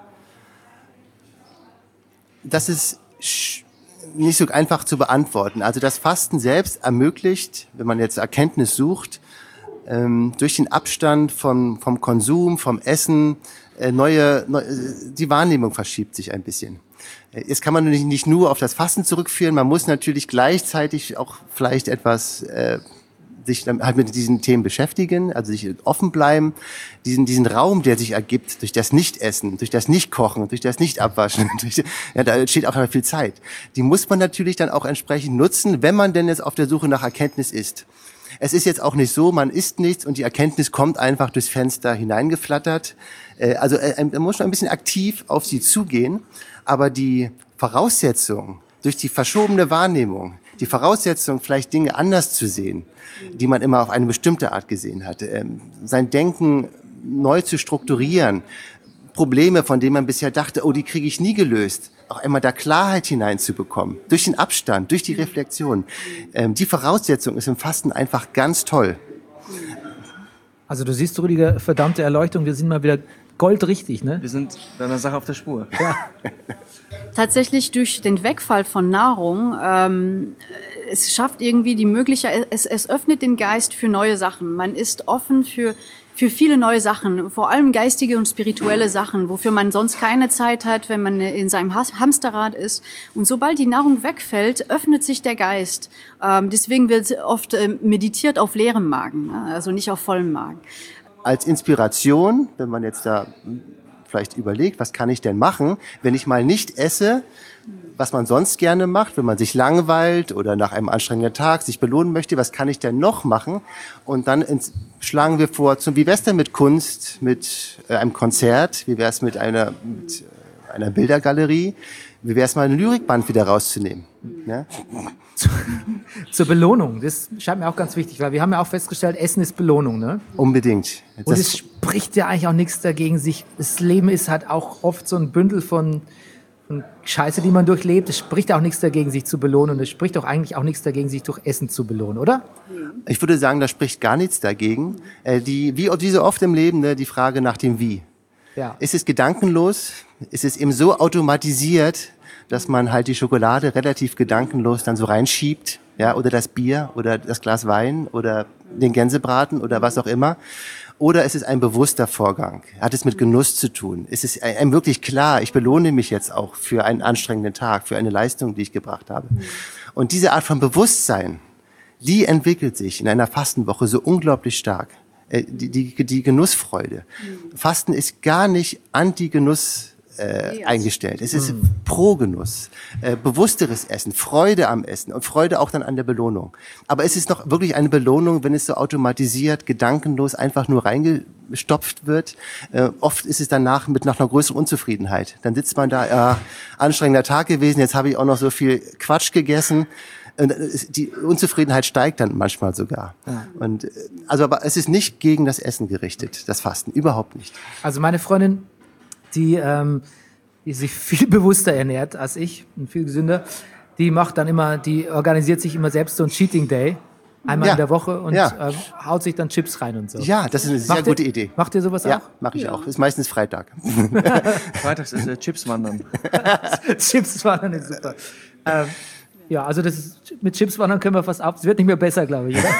Das ist sch- nicht so einfach zu beantworten. Also das Fasten selbst ermöglicht, wenn man jetzt Erkenntnis sucht, ähm, durch den Abstand vom, vom Konsum, vom Essen, äh, neue, neu, die Wahrnehmung verschiebt sich ein bisschen. Jetzt kann man nicht, nicht nur auf das Fasten zurückführen, man muss natürlich gleichzeitig auch vielleicht etwas äh, sich dann halt mit diesen Themen beschäftigen, also sich offen bleiben, diesen diesen Raum, der sich ergibt durch das Nichtessen, durch das Nichtkochen, durch das Nichtabwaschen, durch, ja, da entsteht auch viel Zeit. Die muss man natürlich dann auch entsprechend nutzen, wenn man denn jetzt auf der Suche nach Erkenntnis ist. Es ist jetzt auch nicht so, man isst nichts und die Erkenntnis kommt einfach durchs Fenster hineingeflattert. Also man muss schon ein bisschen aktiv auf sie zugehen, aber die Voraussetzung durch die verschobene Wahrnehmung, die Voraussetzung, vielleicht Dinge anders zu sehen, die man immer auf eine bestimmte Art gesehen hat, sein Denken neu zu strukturieren, Probleme, von denen man bisher dachte, oh, die kriege ich nie gelöst, auch einmal da Klarheit hineinzubekommen, durch den Abstand, durch die Reflexion. Die Voraussetzung ist im Fasten einfach ganz toll. Also du siehst, Rüdiger, verdammte Erleuchtung, wir sind mal wieder goldrichtig, ne? Wir sind deiner Sache auf der Spur. Ja. Tatsächlich durch den Wegfall von Nahrung, ähm, es schafft irgendwie die Möglichkeit, es, es öffnet den Geist für neue Sachen. Man ist offen für für viele neue Sachen, vor allem geistige und spirituelle Sachen, wofür man sonst keine Zeit hat, wenn man in seinem Hamsterrad ist. Und sobald die Nahrung wegfällt, öffnet sich der Geist. Ähm, deswegen wird oft äh, meditiert auf leerem Magen, ne? Also nicht auf vollem Magen. Als Inspiration, wenn man jetzt da vielleicht überlegt, was kann ich denn machen, wenn ich mal nicht esse, was man sonst gerne macht, wenn man sich langweilt oder nach einem anstrengenden Tag sich belohnen möchte, was kann ich denn noch machen? Und dann ins, schlagen wir vor, zum, wie wär's denn mit Kunst, mit äh, einem Konzert, wie wär's mit einer, mit einer Bildergalerie, wie wär's mal ein Lyrikband wieder rauszunehmen? Ja? Zur Belohnung, das scheint mir auch ganz wichtig, weil wir haben ja auch festgestellt, Essen ist Belohnung, ne? Unbedingt. Und es spricht ja eigentlich auch nichts dagegen, sich, das Leben ist halt auch oft so ein Bündel von, von Scheiße, die man durchlebt. Es spricht auch nichts dagegen, sich zu belohnen und es spricht auch eigentlich auch nichts dagegen, sich durch Essen zu belohnen, oder? Ich würde sagen, da spricht gar nichts dagegen. Äh, die, wie, wie so oft im Leben, ne, die Frage nach dem Wie. Ja. Ist es gedankenlos? Ist es eben so automatisiert, dass man halt die Schokolade relativ gedankenlos dann so reinschiebt, ja, oder das Bier oder das Glas Wein oder den Gänsebraten oder was auch immer? Oder ist es ein bewusster Vorgang? Hat es mit Genuss zu tun? Ist es einem wirklich klar, ich belohne mich jetzt auch für einen anstrengenden Tag, für eine Leistung, die ich gebracht habe? Und diese Art von Bewusstsein, die entwickelt sich in einer Fastenwoche so unglaublich stark. Die, die, die Genussfreude. Fasten ist gar nicht anti-Genuss Äh, eingestellt. Es ist mm. pro Genuss, äh, bewussteres Essen, Freude am Essen und Freude auch dann an der Belohnung. Aber es ist noch wirklich eine Belohnung, wenn es so automatisiert, gedankenlos einfach nur reingestopft wird. Äh, oft ist es danach mit nach einer größeren Unzufriedenheit. Dann sitzt man da, ja, anstrengender Tag gewesen, jetzt habe ich auch noch so viel Quatsch gegessen. Und die Unzufriedenheit steigt dann manchmal sogar. Ja. Und also, aber es ist nicht gegen das Essen gerichtet, das Fasten, überhaupt nicht. Also meine Freundin, die, ähm, die sich viel bewusster ernährt als ich und viel gesünder, die macht dann immer, die organisiert sich immer selbst so ein Cheating Day, einmal ja. in der Woche und ja. äh, haut sich dann Chips rein und so. Ja, das ist eine sehr macht gute ihr, Idee. Macht ihr sowas ja, auch? Ja, mache ich ja. auch. Ist meistens Freitag. Freitags ist äh, Chips wandern. Chips wandern ist super. Ähm, ja, also das ist, mit Chips wandern können wir fast ab. Es wird nicht mehr besser, glaube ich, oder?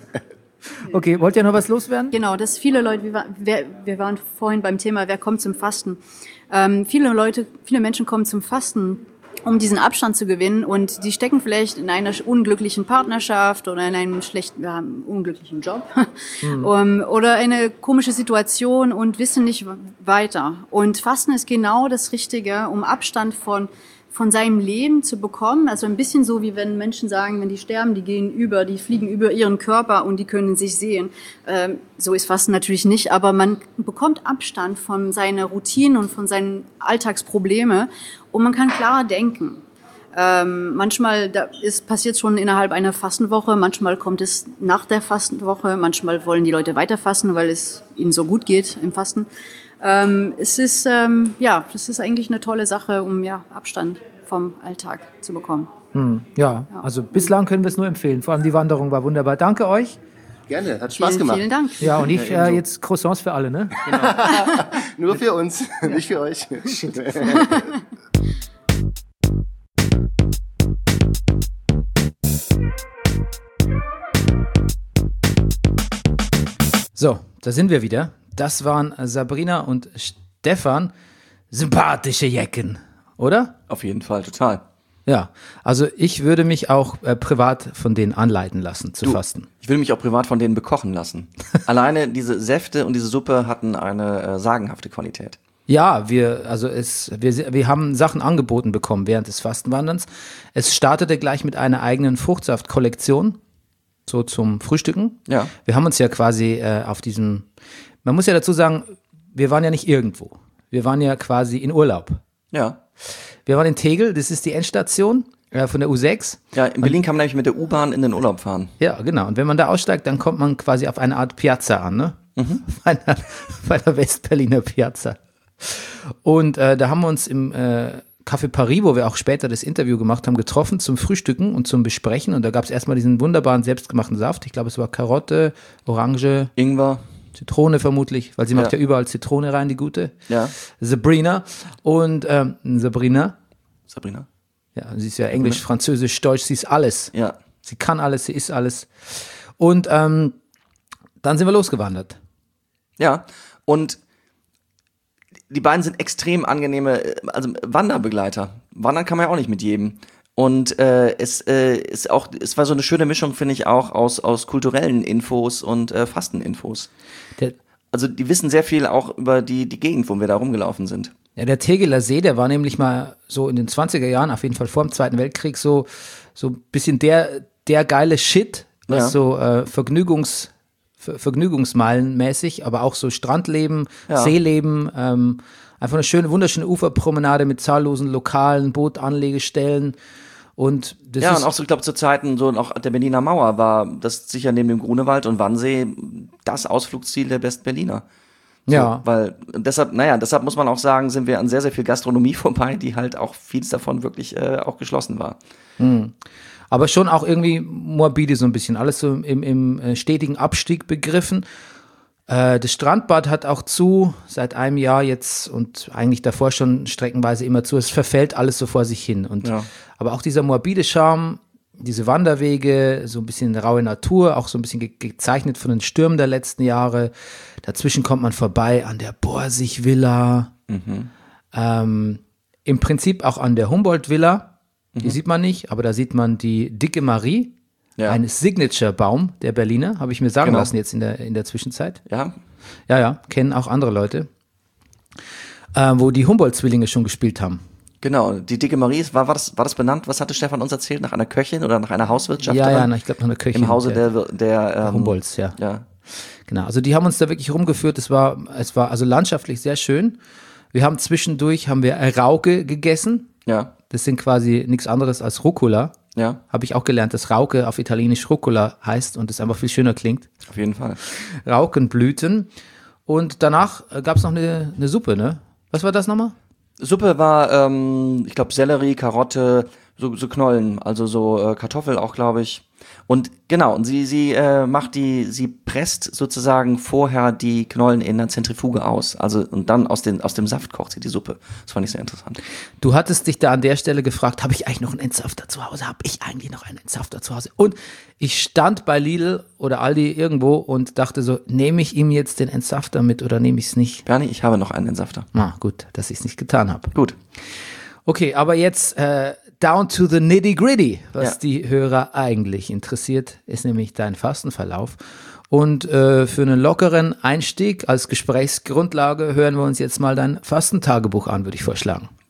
Okay, wollt ihr noch was loswerden? Genau, dass viele Leute, wir, wir, wir waren vorhin beim Thema, wer kommt zum Fasten? Ähm, viele Leute, viele Menschen kommen zum Fasten, um diesen Abstand zu gewinnen und die stecken vielleicht in einer unglücklichen Partnerschaft oder in einem schlechten, wir haben einen unglücklichen Job mhm. um, oder eine komische Situation und wissen nicht weiter. Und Fasten ist genau das Richtige, um Abstand von von seinem Leben zu bekommen. Also ein bisschen so, wie wenn Menschen sagen, wenn die sterben, die gehen über, die fliegen über ihren Körper und die können sich sehen. Ähm, so ist Fasten natürlich nicht, aber man bekommt Abstand von seiner Routine und von seinen Alltagsproblemen und man kann klarer denken. Ähm, manchmal da ist passiert schon innerhalb einer Fastenwoche, manchmal kommt es nach der Fastenwoche, manchmal wollen die Leute weiter fasten, weil es ihnen so gut geht im Fasten. Ähm, es ist ähm, ja, das ist eigentlich eine tolle Sache, um ja Abstand vom Alltag zu bekommen. Hm, ja, Ja. also bislang können wir es nur empfehlen. Vor allem die Wanderung war wunderbar. Danke euch. Gerne, hat Spaß Vielen, gemacht. vielen Dank. Ja, und ich äh, jetzt Croissants für alle, ne? Nur für uns, nicht für euch. So, da sind wir wieder. Das waren Sabrina und Stefan. Sympathische Jecken, oder? Auf jeden Fall, total. Ja, also ich würde mich auch äh, privat von denen anleiten lassen zu Du, fasten. Ich will mich auch privat von denen bekochen lassen. Alleine diese Säfte und diese Suppe hatten eine äh, sagenhafte Qualität. Ja, wir, also es, wir, wir haben Sachen angeboten bekommen während des Fastenwanderns. Es startete gleich mit einer eigenen Fruchtsaftkollektion, so zum Frühstücken. Ja. Wir haben uns ja quasi äh, auf diesem, man muss ja dazu sagen, wir waren ja nicht irgendwo. Wir waren ja quasi in Urlaub. Ja. Wir waren in Tegel, das ist die Endstation äh, von der U sechs. Ja, in Berlin kann man nämlich mit der U-Bahn in den Urlaub fahren. Ja, genau. Und wenn man da aussteigt, dann kommt man quasi auf eine Art Piazza an, ne? Mhm. Bei der, bei der Westberliner Piazza. Und äh, da haben wir uns im äh, Café Paris, wo wir auch später das Interview gemacht haben, getroffen zum Frühstücken und zum Besprechen. Und da gab es erstmal diesen wunderbaren selbstgemachten Saft. Ich glaube, es war Karotte, Orange, Ingwer. Zitrone vermutlich, weil sie macht Ja. ja überall Zitrone rein, die gute. Ja. Sabrina. Und ähm, Sabrina, Sabrina. ja, sie ist ja Englisch, Französisch, Deutsch, sie ist alles. Ja. Sie kann alles, sie ist alles. Und ähm, dann sind wir losgewandert. Ja. Und die beiden sind extrem angenehme, äh, also Wanderbegleiter. Wandern kann man ja auch nicht mit jedem. Und äh, es äh, ist auch, es war so eine schöne Mischung, finde ich, auch aus aus kulturellen Infos und äh, Fasteninfos. Der, Also die wissen sehr viel auch über die die Gegend, wo wir da rumgelaufen sind. ja, der Tegeler See, der war nämlich mal so in den zwanziger Jahren, auf jeden Fall vor dem Zweiten Weltkrieg, so so ein bisschen der der geile Shit, was Ja. so äh, Vergnügungs Ver- Vergnügungsmeilenmäßig, aber auch so Strandleben, Ja. Seeleben, ähm, einfach eine schöne, wunderschöne Uferpromenade mit zahllosen lokalen Bootanlegestellen. Und das Ja, ist und auch so, ich glaube, zu Zeiten so auch der Berliner Mauer war das sicher neben dem Grunewald und Wannsee das Ausflugsziel der Westberliner. So, ja. Weil deshalb, naja, deshalb muss man auch sagen, sind wir an sehr, sehr viel Gastronomie vorbei, die halt auch vieles davon wirklich äh, auch geschlossen war. Aber schon auch irgendwie morbide so ein bisschen, alles so im, im äh, stetigen Abstieg begriffen. Äh, das Strandbad hat auch zu, seit einem Jahr jetzt und eigentlich davor schon streckenweise immer zu. Es verfällt alles so vor sich hin. Und, Ja. Aber auch dieser morbide Charme, diese Wanderwege, so ein bisschen raue Natur, auch so ein bisschen ge gezeichnet von den Stürmen der letzten Jahre. Dazwischen kommt man vorbei an der Borsig-Villa, ähm, im Prinzip auch an der Humboldt-Villa. Die sieht man nicht, aber da sieht man die Dicke Marie, Ja. ein Signature-Baum der Berliner, habe ich mir sagen Genau. lassen jetzt in der, in der Zwischenzeit. Ja, Ja, ja, kennen auch andere Leute, äh, wo die Humboldt-Zwillinge schon gespielt haben. genau. Die dicke Marie, war, war, das, war das benannt? Was hatte Stefan uns erzählt? Nach einer Köchin oder nach einer Hauswirtschaft? Ja, ja, na, ich glaube noch eine Köchin. Im Hause der, der, ähm, Humboldts, ja. Ja. Genau, also die haben uns da wirklich rumgeführt. Es war, es war also landschaftlich sehr schön. Wir haben zwischendurch, haben wir Rauke gegessen. Ja. Das sind quasi nichts anderes als Rucola. Ja. Habe ich auch gelernt, dass Rauke auf Italienisch Rucola heißt und es einfach viel schöner klingt. Auf jeden Fall. Raukenblüten. Und danach gab es noch eine, eine Suppe, ne? Was war das nochmal? Suppe war, ähm, ich glaube, Sellerie, Karotte, so, so Knollen, also so äh, Kartoffel auch, glaube ich. Und genau, und sie, sie äh, macht die, sie presst sozusagen vorher die Knollen in der Zentrifuge aus. Also und dann aus, den, aus dem Saft kocht sie die Suppe. Das fand ich sehr interessant. Du hattest dich da an der Stelle gefragt, habe ich eigentlich noch einen Entsafter zu Hause? Habe ich eigentlich noch einen Entsafter zu Hause? Und ich stand bei Lidl oder Aldi irgendwo und dachte so, nehme ich ihm jetzt den Entsafter mit oder nehme ich es nicht? Bernie, ich habe noch einen Entsafter. Na gut, dass ich es nicht getan habe. Gut. Okay, aber jetzt äh, down to the nitty-gritty. Was Ja. die Hörer eigentlich interessiert, ist nämlich dein Fastenverlauf. Und äh, für einen lockeren Einstieg als Gesprächsgrundlage hören wir uns jetzt mal dein Fastentagebuch an, würde ich vorschlagen.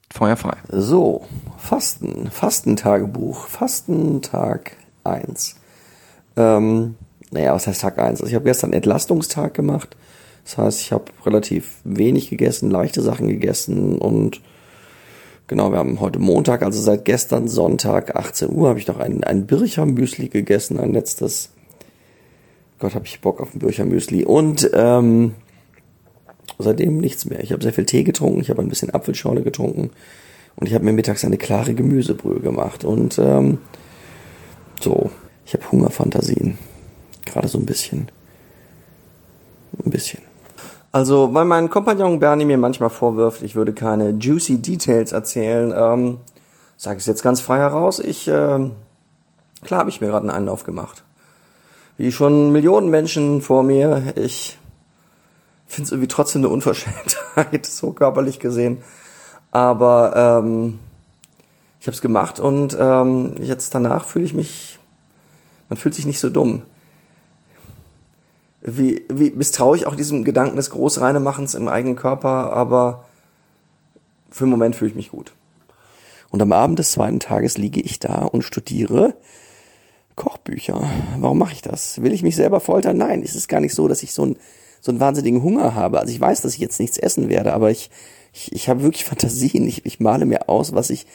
Feuer frei. So, Fasten, Fastentagebuch, Fastentag eins. Ähm, naja, was heißt Tag eins? Also ich habe gestern Entlastungstag gemacht. Das heißt, ich habe relativ wenig gegessen, leichte Sachen gegessen und genau, wir haben heute Montag, also seit gestern Sonntag, achtzehn Uhr, habe ich noch ein, ein Bircher-Müsli gegessen, ein letztes. Gott, habe ich Bock auf ein Bircher-Müsli. Und ähm, seitdem nichts mehr. Ich habe sehr viel Tee getrunken, ich habe ein bisschen Apfelschorle getrunken und ich habe mir mittags eine klare Gemüsebrühe gemacht. Und ähm, so, ich habe Hungerfantasien. Gerade so ein bisschen. Ein bisschen. Also, weil mein Kompagnon Bernie mir manchmal vorwirft, ich würde keine juicy Details erzählen, ähm, sage ich es jetzt ganz frei heraus. Ich, äh, klar habe ich mir gerade einen Einlauf gemacht. Wie schon Millionen Menschen vor mir. Ich finde es irgendwie trotzdem eine Unverschämtheit, so körperlich gesehen. Aber ähm, ich habe es gemacht und ähm, jetzt danach fühle ich mich, man fühlt sich nicht so dumm. Wie, wie misstraue ich auch diesem Gedanken des Großreinemachens im eigenen Körper, aber für den Moment fühle ich mich gut. Und am Abend des zweiten Tages liege ich da und studiere Kochbücher. Warum mache ich das? Will ich mich selber foltern? Nein, es ist gar nicht so, dass ich so, ein, so einen wahnsinnigen Hunger habe. Also ich weiß, dass ich jetzt nichts essen werde, aber ich, ich, ich habe wirklich Fantasien. Ich, ich male mir aus, was ich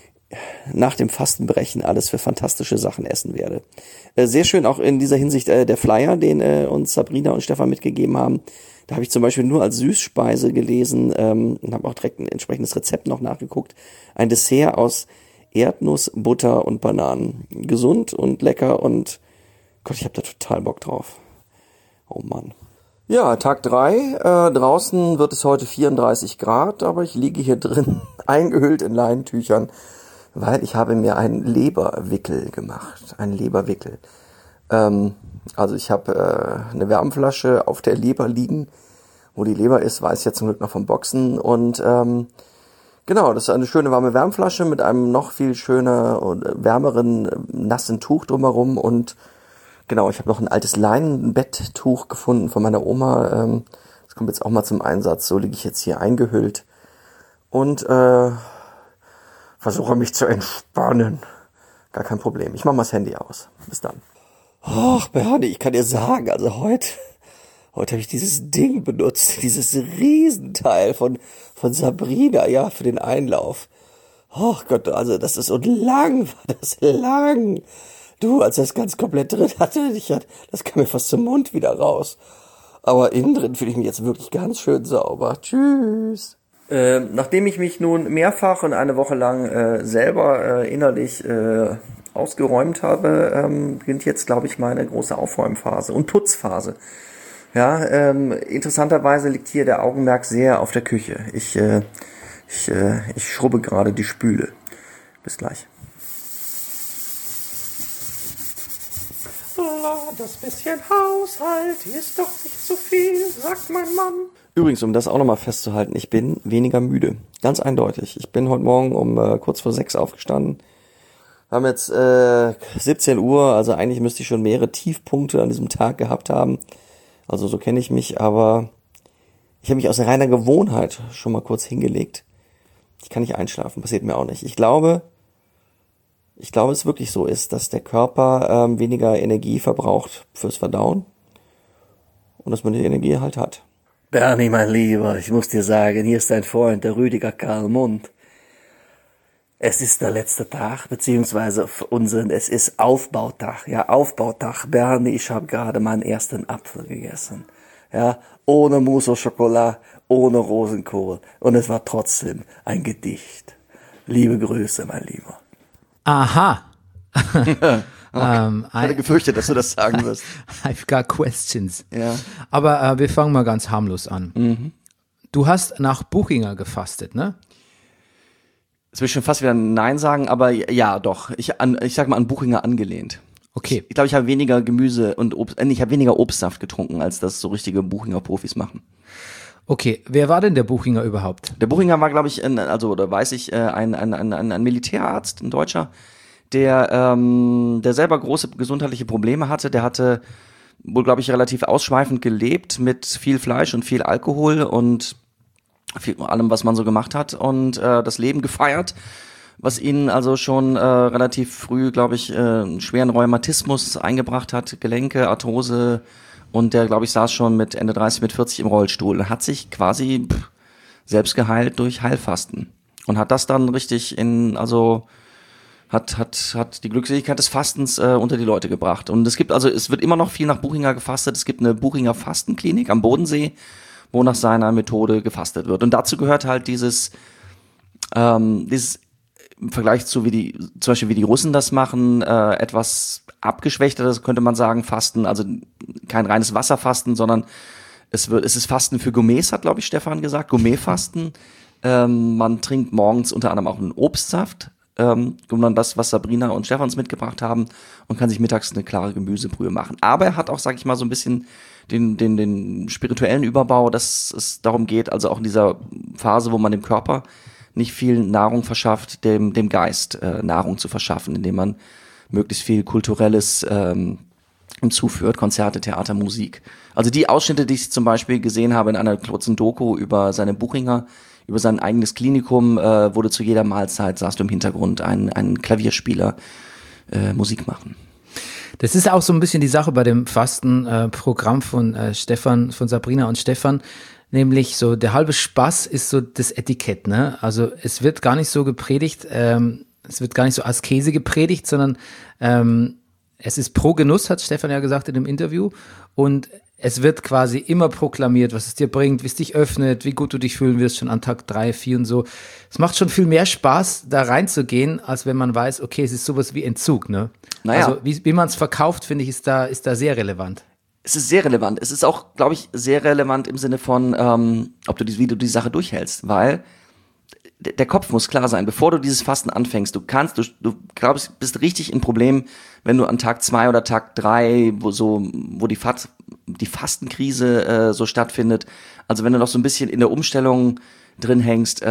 nach dem Fastenbrechen alles für fantastische Sachen essen werde. Äh, sehr schön auch in dieser Hinsicht äh, der Flyer, den äh, uns Sabrina und Stefan mitgegeben haben. Da habe ich zum Beispiel nur als Süßspeise gelesen ähm, und habe auch direkt ein entsprechendes Rezept noch nachgeguckt. Ein Dessert aus Erdnuss, Butter und Bananen. Gesund und lecker und Gott, ich habe da total Bock drauf. Oh Mann. Ja, Tag drei. Äh, draußen wird es heute vierunddreißig Grad, aber ich liege hier drin, eingehüllt in Leinentüchern, weil ich habe mir einen Leberwickel gemacht. Einen Leberwickel. Ähm, also ich habe äh, eine Wärmflasche auf der Leber liegen. Wo die Leber ist, weiß ich jetzt zum Glück noch vom Boxen. Und ähm, genau, das ist eine schöne warme Wärmflasche mit einem noch viel schöner und wärmeren, nassen Tuch drumherum. Und genau, ich habe noch ein altes Leinenbetttuch gefunden von meiner Oma. Ähm, das kommt jetzt auch mal zum Einsatz. So liege ich jetzt hier eingehüllt. Und äh, versuche mich zu entspannen. Gar kein Problem. Ich mache mal das Handy aus. Bis dann. Ach, Bernie, ich kann dir sagen, also heute, heute habe ich dieses Ding benutzt, dieses Riesenteil von von Sabrina, ja, für den Einlauf. Ach Gott, also das ist und lang, war das lang. Du, als das ganz komplett drin hatte, ich hatte, das kam mir fast zum Mund wieder raus. Aber innen drin fühle ich mich jetzt wirklich ganz schön sauber. Tschüss. Äh, nachdem ich mich nun mehrfach und eine Woche lang äh, selber äh, innerlich äh, ausgeräumt habe, ähm, beginnt jetzt, glaube ich, meine große Aufräumphase und Putzphase. Ja, ähm, interessanterweise liegt hier der Augenmerk sehr auf der Küche. Ich, äh, ich, äh, ich schrubbe gerade die Spüle. Bis gleich. Das bisschen Haushalt ist doch nicht zu viel, sagt mein Mann. Übrigens, um das auch nochmal festzuhalten, ich bin weniger müde. Ganz eindeutig. Ich bin heute Morgen um äh, kurz vor sechs aufgestanden. Wir haben jetzt äh, siebzehn Uhr, also eigentlich müsste ich schon mehrere Tiefpunkte an diesem Tag gehabt haben. Also so kenne ich mich, aber ich habe mich aus reiner Gewohnheit schon mal kurz hingelegt. Ich kann nicht einschlafen, passiert mir auch nicht. Ich glaube, ich glaube, es wirklich so ist, dass der Körper ähm, weniger Energie verbraucht fürs Verdauen und dass man die Energie halt hat. Bernie, mein Lieber, ich muss dir sagen, hier ist dein Freund, der Rüdiger Karl Mund. Es ist der letzte Tag, beziehungsweise für unseren, es ist Aufbautag, ja, Aufbautag. Bernie, ich habe gerade meinen ersten Apfel gegessen, ja, ohne Mousse au Chocolat, ohne Rosenkohl, und es war trotzdem ein Gedicht. Liebe Grüße, mein Lieber. Aha. Okay. ähm, ich hatte gefürchtet, dass du das sagen wirst. I've got questions. Ja. Aber äh, wir fangen mal ganz harmlos an. Mhm. Du hast nach Buchinger gefastet, ne? Jetzt will ich schon fast wieder Nein sagen, aber ja, doch. Ich, an, ich sag mal an Buchinger angelehnt. Okay. Ich glaube, ich habe weniger Gemüse und Obst, äh, ich habe weniger Obstsaft getrunken, als das so richtige Buchinger Profis machen. Okay, wer war denn der Buchinger überhaupt? Der Buchinger war, glaube ich, ein, also oder weiß ich, ein, ein, ein, ein Militärarzt, ein Deutscher, der, ähm, der selber große gesundheitliche Probleme hatte. Der hatte wohl, glaube ich, relativ ausschweifend gelebt mit viel Fleisch und viel Alkohol und viel, allem, was man so gemacht hat und äh, das Leben gefeiert, was ihnen also schon äh, relativ früh, glaube ich, äh, einen schweren Rheumatismus eingebracht hat, Gelenke, Arthrose, und der, glaube ich, saß schon mit Ende dreißig, mit vierzig im Rollstuhl, hat sich quasi pff, selbst geheilt durch Heilfasten und hat das dann richtig in, also hat hat hat die Glückseligkeit des Fastens äh, unter die Leute gebracht. Und es gibt also, es wird immer noch viel nach Buchinger gefastet. Es gibt eine Buchinger Fastenklinik am Bodensee, wo nach seiner Methode gefastet wird. Und dazu gehört halt dieses, ähm, dieses im Vergleich zu wie die, zum Beispiel wie die Russen das machen, äh, etwas abgeschwächteres, könnte man sagen, Fasten. Also kein reines Wasserfasten, sondern es wird, es ist Fasten für Gourmets, hat, glaube ich, Stefan gesagt, Gourmetfasten. Ähm, man trinkt morgens unter anderem auch einen Obstsaft. Ähm, und dann das, was Sabrina und Stefan uns mitgebracht haben, und kann sich mittags eine klare Gemüsebrühe machen. Aber er hat auch, sag ich mal, so ein bisschen den, den, den spirituellen Überbau, dass es darum geht, also auch in dieser Phase, wo man dem Körper nicht viel Nahrung verschafft, dem, dem Geist äh, Nahrung zu verschaffen, indem man möglichst viel Kulturelles ähm, zuführt, Konzerte, Theater, Musik. Also die Ausschnitte, die ich zum Beispiel gesehen habe in einer kurzen Doku über seine Buchinger, über sein eigenes Klinikum, äh, wurde zu jeder Mahlzeit, saß du im Hintergrund, ein, ein Klavierspieler äh, Musik machen. Das ist auch so ein bisschen die Sache bei dem Fastenprogramm äh, von äh, Stefan, von Sabrina und Stefan, nämlich so der halbe Spaß ist so das Etikett, ne? Also es wird gar nicht so gepredigt, ähm, es wird gar nicht so Askese gepredigt, sondern ähm, es ist pro Genuss, hat Stefan ja gesagt in dem Interview, und es wird quasi immer proklamiert, was es dir bringt, wie es dich öffnet, wie gut du dich fühlen wirst schon an Tag drei, vier und so. Es macht schon viel mehr Spaß, da reinzugehen, als wenn man weiß, okay, es ist sowas wie Entzug, ne? Naja. Also wie, wie man es verkauft, finde ich, ist da, ist da sehr relevant. Es ist sehr relevant. Es ist auch, glaube ich, sehr relevant im Sinne von, ähm, ob du die, wie du die Sache durchhältst, weil d- der Kopf muss klar sein, bevor du dieses Fasten anfängst. Du kannst, du, du glaubst, bist richtig in Problem, wenn du an Tag zwei oder Tag drei, wo so, wo die Fat, die Fastenkrise äh, so stattfindet. Also wenn du noch so ein bisschen in der Umstellung drin hängst, äh,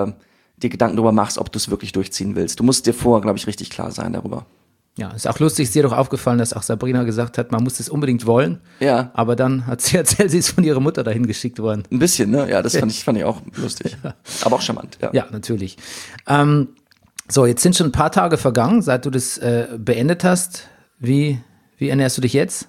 dir Gedanken darüber machst, ob du es wirklich durchziehen willst. Du musst dir vorher, glaube ich, richtig klar sein darüber. Ja, ist auch lustig, ist dir doch aufgefallen, dass auch Sabrina gesagt hat, man muss es unbedingt wollen. Ja. Aber dann hat sie erzählt, sie ist von ihrer Mutter dahin geschickt worden. Ein bisschen, ne? Ja, das fand ich, fand ich auch lustig. Aber auch charmant, ja. Ja, natürlich. Ähm, so, jetzt sind schon ein paar Tage vergangen, seit du das äh, beendet hast. Wie, wie ernährst du dich jetzt?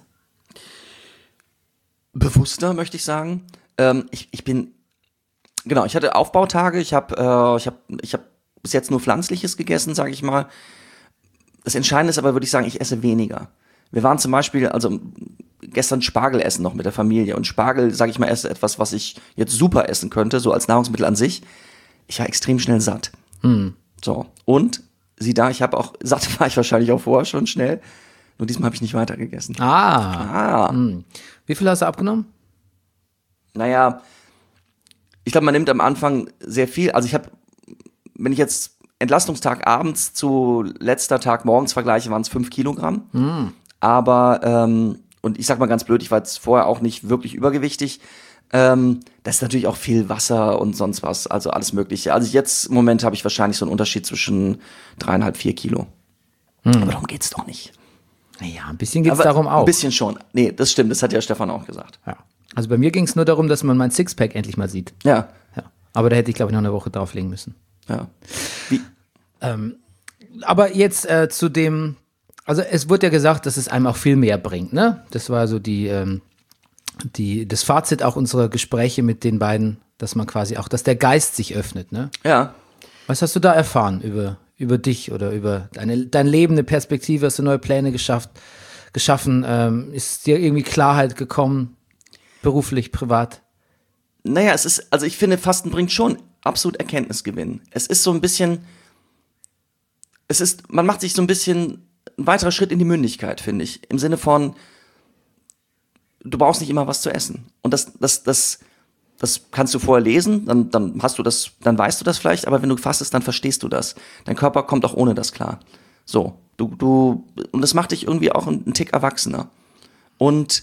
Bewusster, möchte ich sagen. Ähm, ich, ich bin, genau, ich hatte Aufbautage, ich habe äh, ich hab, ich hab bis jetzt nur Pflanzliches gegessen, sage ich mal. Das Entscheidende ist aber, würde ich sagen, ich esse weniger. Wir waren zum Beispiel, also gestern Spargel essen noch mit der Familie, und Spargel, sage ich mal, ist etwas, was ich jetzt super essen könnte, so als Nahrungsmittel an sich. Ich war extrem schnell satt. Hm. So, und sieh da, ich habe auch, satt war ich wahrscheinlich auch vorher schon schnell, nur diesmal habe ich nicht weiter gegessen. Ah. Ah. Hm. Wie viel hast du abgenommen? Naja, ich glaube, man nimmt am Anfang sehr viel. Also ich habe, wenn ich jetzt Entlastungstag abends zu letzter Tag morgens vergleiche, waren es fünf Kilogramm. Mm. Aber, ähm, und ich sag mal ganz blöd, ich war jetzt vorher auch nicht wirklich übergewichtig. Ähm, das ist natürlich auch viel Wasser und sonst was, also alles Mögliche. Also jetzt im Moment habe ich wahrscheinlich so einen Unterschied zwischen dreieinhalb, vier Kilo. Mm. Aber darum geht's doch nicht. Naja, ein bisschen geht's Aber darum auch. Ein bisschen schon. Nee, das stimmt, das hat ja Stefan auch gesagt. Ja. Also bei mir ging es nur darum, dass man mein Sixpack endlich mal sieht. Ja. Ja. Aber da hätte ich, glaube ich, noch eine Woche drauflegen müssen. Ja. Wie? Ähm, aber jetzt äh, zu dem, also es wurde ja gesagt, dass es einem auch viel mehr bringt, ne? Das war so die, ähm, die, das Fazit auch unserer Gespräche mit den beiden, dass man quasi auch, dass der Geist sich öffnet, ne? Ja. Was hast du da erfahren über, über dich oder über deine, dein Leben, eine Perspektive, hast du neue Pläne geschafft, geschaffen? Ähm, ist dir irgendwie Klarheit gekommen, beruflich, privat? Naja, es ist, also ich finde, Fasten bringt schon absolut Erkenntnisgewinn. Es ist so ein bisschen, es ist, man macht sich so ein bisschen ein weiterer Schritt in die Mündigkeit, finde ich. Im Sinne von, du brauchst nicht immer was zu essen. Und das, das, das, das kannst du vorher lesen, dann, dann hast du das, dann weißt du das vielleicht, aber wenn du fastest, dann verstehst du das. Dein Körper kommt auch ohne das klar. So, du, du, und das macht dich irgendwie auch einen Tick erwachsener. Und,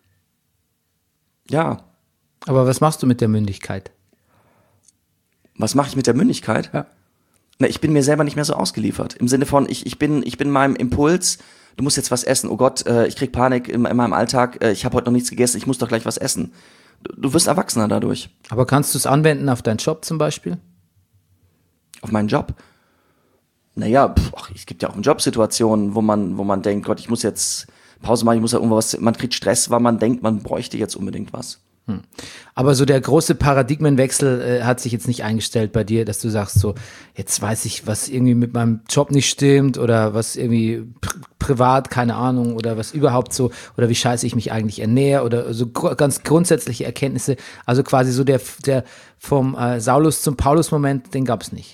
ja. Aber was machst du mit der Mündigkeit? Was mache ich mit der Mündigkeit? Ja. Na, ich bin mir selber nicht mehr so ausgeliefert. Im Sinne von, ich, ich bin, ich bin meinem Impuls, du musst jetzt was essen. Oh Gott, äh, ich krieg Panik in, in meinem Alltag, äh, ich habe heute noch nichts gegessen, ich muss doch gleich was essen. du, du wirst erwachsener dadurch. Aber kannst du es anwenden auf deinen Job zum Beispiel? Auf meinen Job? Naja, pf, ach, es gibt ja auch Jobsituationen, wo man, wo man denkt, Gott, ich muss jetzt Pause machen, ich muss ja irgendwas, man kriegt Stress, weil man denkt, man bräuchte jetzt unbedingt was. Hm. Aber so der große Paradigmenwechsel äh, hat sich jetzt nicht eingestellt bei dir, dass du sagst so, jetzt weiß ich, was irgendwie mit meinem Job nicht stimmt oder was irgendwie pr- privat, keine Ahnung, oder was überhaupt so, oder wie scheiße ich mich eigentlich ernähre oder so gr- ganz grundsätzliche Erkenntnisse. Also quasi so der, der vom äh, Saulus zum Paulus-Moment, den gab's nicht.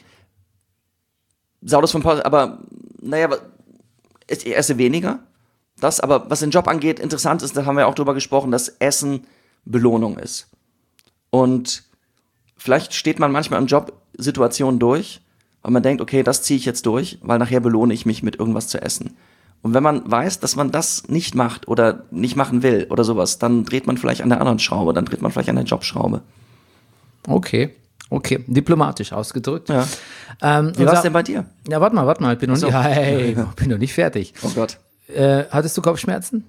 Saulus von Paulus, aber naja, ich esse weniger. Das, aber was den Job angeht, interessant ist, da haben wir auch drüber gesprochen, dass Essen Belohnung ist. Und vielleicht steht man manchmal in Jobsituationen durch, weil man denkt, okay, das ziehe ich jetzt durch, weil nachher belohne ich mich mit irgendwas zu essen. Und wenn man weiß, dass man das nicht macht oder nicht machen will oder sowas, dann dreht man vielleicht an der anderen Schraube, dann dreht man vielleicht an der Jobschraube. Okay. Okay, diplomatisch ausgedrückt. Ja. Ähm, Wie war es denn bei dir? Ja, warte mal, warte mal, ich bin noch, So. nicht, hey, ich bin noch nicht fertig. Oh Gott. Äh, hattest du Kopfschmerzen?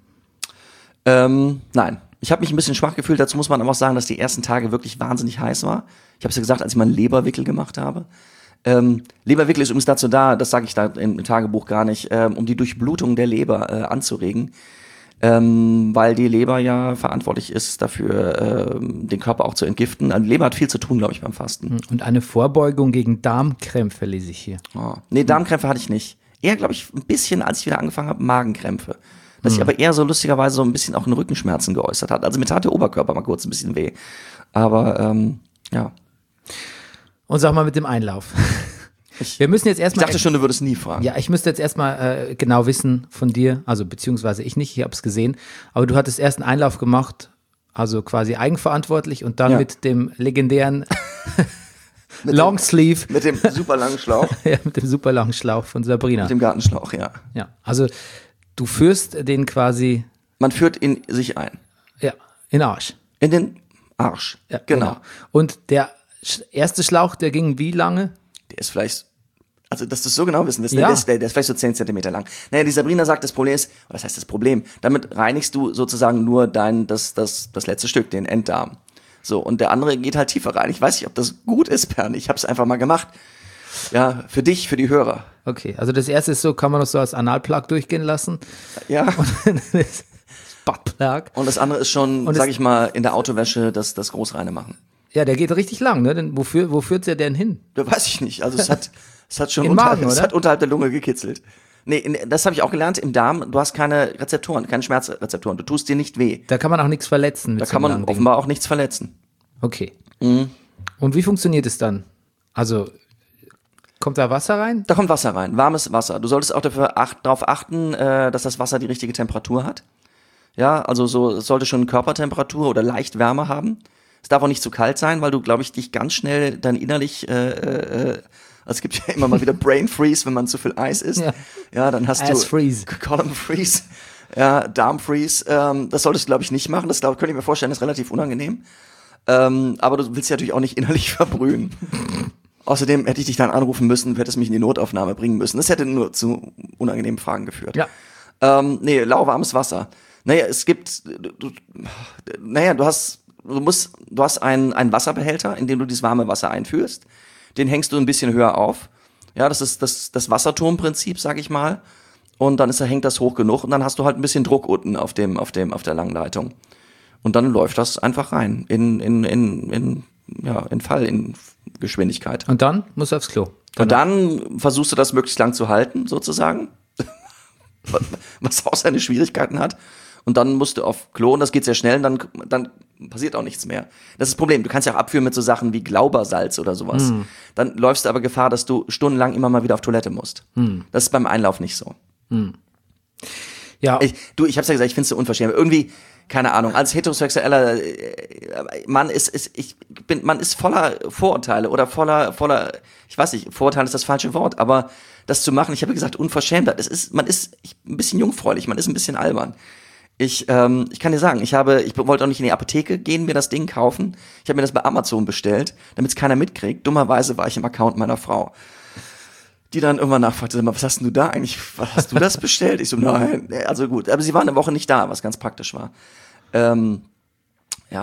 Ähm, nein. Ich habe mich ein bisschen schwach gefühlt. Dazu muss man aber auch sagen, dass die ersten Tage wirklich wahnsinnig heiß war. Ich habe es ja gesagt, als ich meinen Leberwickel gemacht habe. Ähm, Leberwickel ist übrigens dazu da, das sage ich da im Tagebuch gar nicht, ähm, um die Durchblutung der Leber äh, anzuregen. Ähm, weil die Leber ja verantwortlich ist dafür, ähm, den Körper auch zu entgiften. Also die Leber hat viel zu tun, glaube ich, beim Fasten. Und eine Vorbeugung gegen Darmkrämpfe lese ich hier. Oh. Nee, Darmkrämpfe hatte ich nicht. Eher, glaube ich, ein bisschen, als ich wieder angefangen habe, Magenkrämpfe. Dass sich aber eher so lustigerweise so ein bisschen auch in Rückenschmerzen geäußert hat. Also mir tat der Oberkörper mal kurz ein bisschen weh. Aber, ähm, ja. Und sag mal mit dem Einlauf. Ich, Wir müssen jetzt ich erstmal. dachte schon, du würdest nie fragen. Ja, ich müsste jetzt erstmal äh, genau wissen von dir, also beziehungsweise ich nicht, ich habe es gesehen, aber du hattest erst einen Einlauf gemacht, also quasi eigenverantwortlich und dann Ja. mit dem legendären Mit Longsleeve, Dem, mit dem super langen Schlauch. ja, mit dem super langen Schlauch von Sabrina. Mit dem Gartenschlauch, ja. Ja, also du führst den quasi, Man führt in sich ein. ja, in den Arsch. In den Arsch. Ja, genau. Und der sch- erste Schlauch, der ging wie lange? Der ist vielleicht, also dass du es so genau wissen willst, Ja. ne, der, ist, der, der ist vielleicht so zehn Zentimeter lang. Naja, die Sabrina sagt, das Problem ist, was heißt das Problem? Damit reinigst du sozusagen nur dein, das, das, das letzte Stück, den Enddarm. So, und der andere geht halt tiefer rein. Ich weiß nicht, ob das gut ist, Bernd. Ich habe es einfach mal gemacht. Ja, für dich, für die Hörer. Okay, also das erste ist so, kann man das so als Analplug durchgehen lassen? Ja. Buttplug. Und das andere ist schon, Und sag es- ich mal, in der Autowäsche das, das Großreine machen. Ja, der geht richtig lang, ne? Denn wofür, wo führt der denn hin? Da weiß ich nicht. Also es hat, es hat schon In unterhalb, Magen, es oder? hat unterhalb der Lunge gekitzelt. Nee, in, das habe ich auch gelernt im Darm. Du hast keine Rezeptoren, keine Schmerzrezeptoren. Du tust dir nicht weh. Da kann man auch nichts verletzen. Mit Da so kann einem man langen Ding. offenbar auch nichts verletzen. Okay. Mhm. Und wie funktioniert es dann? Also, kommt da Wasser rein? Da kommt Wasser rein, warmes Wasser. Du solltest auch dafür acht, darauf achten, äh, dass das Wasser die richtige Temperatur hat. Ja, also so es sollte schon Körpertemperatur oder leicht Wärme haben. Es darf auch nicht zu kalt sein, weil du, glaube ich, dich ganz schnell dann innerlich, äh, äh, also es gibt ja immer mal wieder Brain Freeze, wenn man zu viel Eis isst. Ja. Ja, dann hast Ass du Freeze. Column Freeze, ja, Darm Freeze. Ähm, das solltest du, glaube ich, nicht machen. Das glaub, könnte ich mir vorstellen, ist relativ unangenehm. Ähm, aber du willst ja natürlich auch nicht innerlich verbrühen. Außerdem hätte ich dich dann anrufen müssen, du hättest mich in die Notaufnahme bringen müssen. Das hätte nur zu unangenehmen Fragen geführt. Ja. Ähm, nee, lauwarmes Wasser. Naja, es gibt, du, du, naja, du hast, du musst, du hast einen, einen Wasserbehälter, in dem du dieses warme Wasser einführst. Den hängst du ein bisschen höher auf. Ja, das ist das, das Wasserturmprinzip, sag ich mal. Und dann ist, hängt das hoch genug und dann hast du halt ein bisschen Druck unten auf dem, auf dem, auf der langen Leitung. Und dann läuft das einfach rein in, in, in, in, ja, in Fall, in Geschwindigkeit. Und dann musst du aufs Klo. Und dann versuchst du das möglichst lang zu halten, sozusagen. Was auch seine Schwierigkeiten hat. Und dann musst du auf Klo und das geht sehr schnell und dann, dann passiert auch nichts mehr. Das ist das Problem. Du kannst ja auch abführen mit so Sachen wie Glaubersalz oder sowas. Mm. Dann läufst du aber Gefahr, dass du stundenlang immer mal wieder auf Toilette musst. Mm. Das ist beim Einlauf nicht so. Mm. Ja. Ich, du, ich hab's ja gesagt, ich find's so unverschämt. Irgendwie, keine Ahnung, als heterosexueller äh, Mann ist, ist, ich bin, man ist voller Vorurteile oder voller, voller, ich weiß nicht, Vorurteile ist das falsche Wort, aber das zu machen, ich habe gesagt, unverschämt. Es ist, man ist ein bisschen jungfräulich, man ist ein bisschen albern. Ich, ähm, ich kann dir sagen, ich habe, ich wollte auch nicht in die Apotheke gehen, mir das Ding kaufen. Ich habe mir das bei Amazon bestellt, damit es keiner mitkriegt. Dummerweise war ich im Account meiner Frau, die dann irgendwann nachfragte, was hast denn du da eigentlich, was hast du das bestellt? Ich so, nein, also gut. Aber sie war eine Woche nicht da, was ganz praktisch war. Ähm, ja,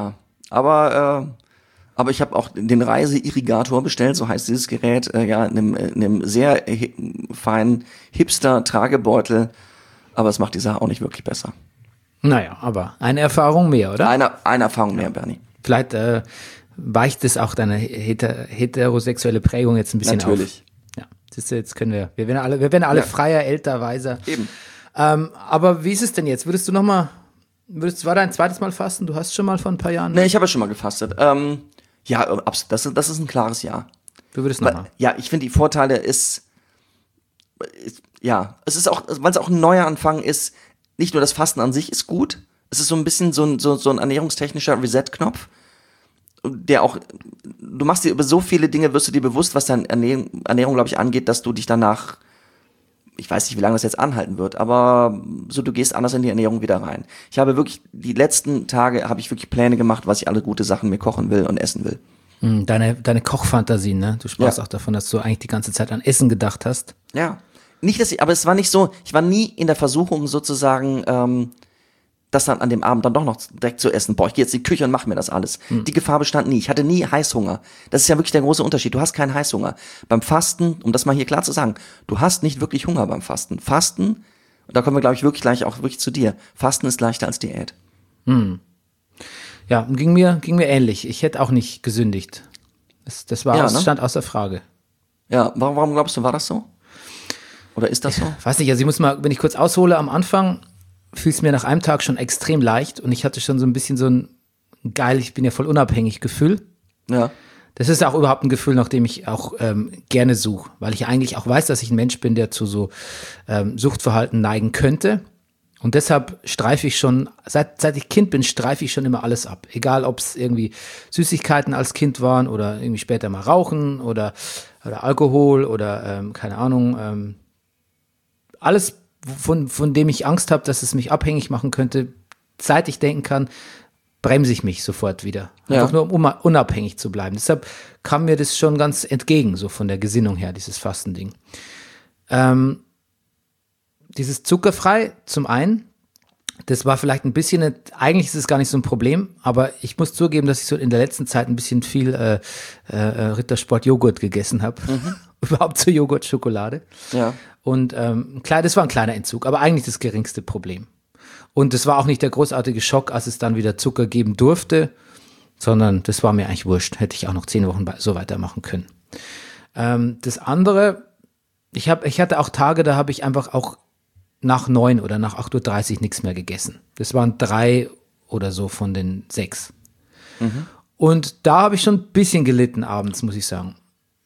Aber äh, aber ich habe auch den Reiseirrigator bestellt, so heißt dieses Gerät, äh, ja, in einem, in einem sehr hi- feinen Hipster-Tragebeutel. Aber es macht die Sache auch nicht wirklich besser. Naja, aber eine Erfahrung mehr, oder? Eine, eine Erfahrung mehr, Bernie. Vielleicht äh, weicht es auch deine heter heterosexuelle Prägung jetzt ein bisschen Natürlich. auf. Ja, siehst du, jetzt können wir, wir werden alle, wir werden alle Ja. freier, älter, weiser. Eben. Ähm, aber wie ist es denn jetzt? Würdest du noch mal, würdest, war dein zweites Mal fasten? Du hast schon mal vor ein paar Jahren. Nee, ich habe ja schon mal gefastet. Ähm, ja, abs- das, ist- das ist ein klares Ja. Du würdest noch Weil, mal. ja, ich finde, die Vorteile ist, ist, ja, es ist auch, weil es auch ein neuer Anfang ist, nicht nur das Fasten an sich ist gut, es ist so ein bisschen so ein, so, so ein ernährungstechnischer Reset-Knopf, der auch, du machst dir über so viele Dinge, wirst du dir bewusst, was deine Ernährung, Ernährung glaube ich, angeht, dass du dich danach, ich weiß nicht, wie lange das jetzt anhalten wird, aber so, du gehst anders in die Ernährung wieder rein. Ich habe wirklich, die letzten Tage habe ich wirklich Pläne gemacht, was ich alle gute Sachen mir kochen will und essen will. Hm, Deine, deine Kochfantasien, ne? Du sprachst Ja. auch davon, dass du eigentlich die ganze Zeit an Essen gedacht hast. Ja. Nicht, dass ich, aber es war nicht so, ich war nie in der Versuchung sozusagen, ähm, das dann an dem Abend dann doch noch direkt zu essen. Boah, ich gehe jetzt in die Küche und mache mir das alles. Die Gefahr bestand nie. Ich hatte nie Heißhunger. Das ist ja wirklich der große Unterschied. Du hast keinen Heißhunger. Beim Fasten, um das mal hier klar zu sagen, du hast nicht wirklich Hunger beim Fasten. Fasten, und da kommen wir, glaube ich, wirklich gleich auch wirklich zu dir. Fasten ist leichter als Diät. Ja, ging mir, ging mir ähnlich. Ich hätte auch nicht gesündigt. Das, das war Ja, aus, ne? stand außer Frage. Ja, warum, warum glaubst du, war das so? Oder ist das so? Weiß nicht, also ich muss mal, wenn ich kurz aushole, am Anfang fiel es mir nach einem Tag schon extrem leicht und ich hatte schon so ein bisschen so ein geil, ich bin ja voll unabhängig Gefühl. Ja. Das ist auch überhaupt ein Gefühl, nach dem ich auch ähm, gerne suche, weil ich eigentlich auch weiß, dass ich ein Mensch bin, der zu so ähm, Suchtverhalten neigen könnte. Und deshalb streife ich schon, seit, seit ich Kind bin, streife ich schon immer alles ab. Egal, ob es irgendwie Süßigkeiten als Kind waren oder irgendwie später mal Rauchen oder, oder Alkohol oder ähm, keine Ahnung. Ähm, alles, von, von dem ich Angst habe, dass es mich abhängig machen könnte, seit ich denken kann, bremse ich mich sofort wieder. Ja. Einfach nur, um unabhängig zu bleiben. Deshalb kam mir das schon ganz entgegen, so von der Gesinnung her, dieses Fastending. Ähm, dieses zuckerfrei, zum einen, das war vielleicht ein bisschen, eine, eigentlich ist es gar nicht so ein Problem, aber ich muss zugeben, dass ich so in der letzten Zeit ein bisschen viel äh, äh, Rittersport-Joghurt gegessen habe. Mhm. Überhaupt so Joghurt, Schokolade. Ja. Und ähm, klar, das war ein kleiner Entzug, aber eigentlich das geringste Problem. Und es war auch nicht der großartige Schock, als es dann wieder Zucker geben durfte, sondern das war mir eigentlich wurscht. Hätte ich auch noch zehn Wochen so weitermachen können. Ähm, das andere, ich, hab, ich hatte auch Tage, da habe ich einfach auch nach neun oder nach acht Uhr dreißig nichts mehr gegessen. Das waren drei oder so von den sechs. Mhm. Und da habe ich schon ein bisschen gelitten abends, muss ich sagen.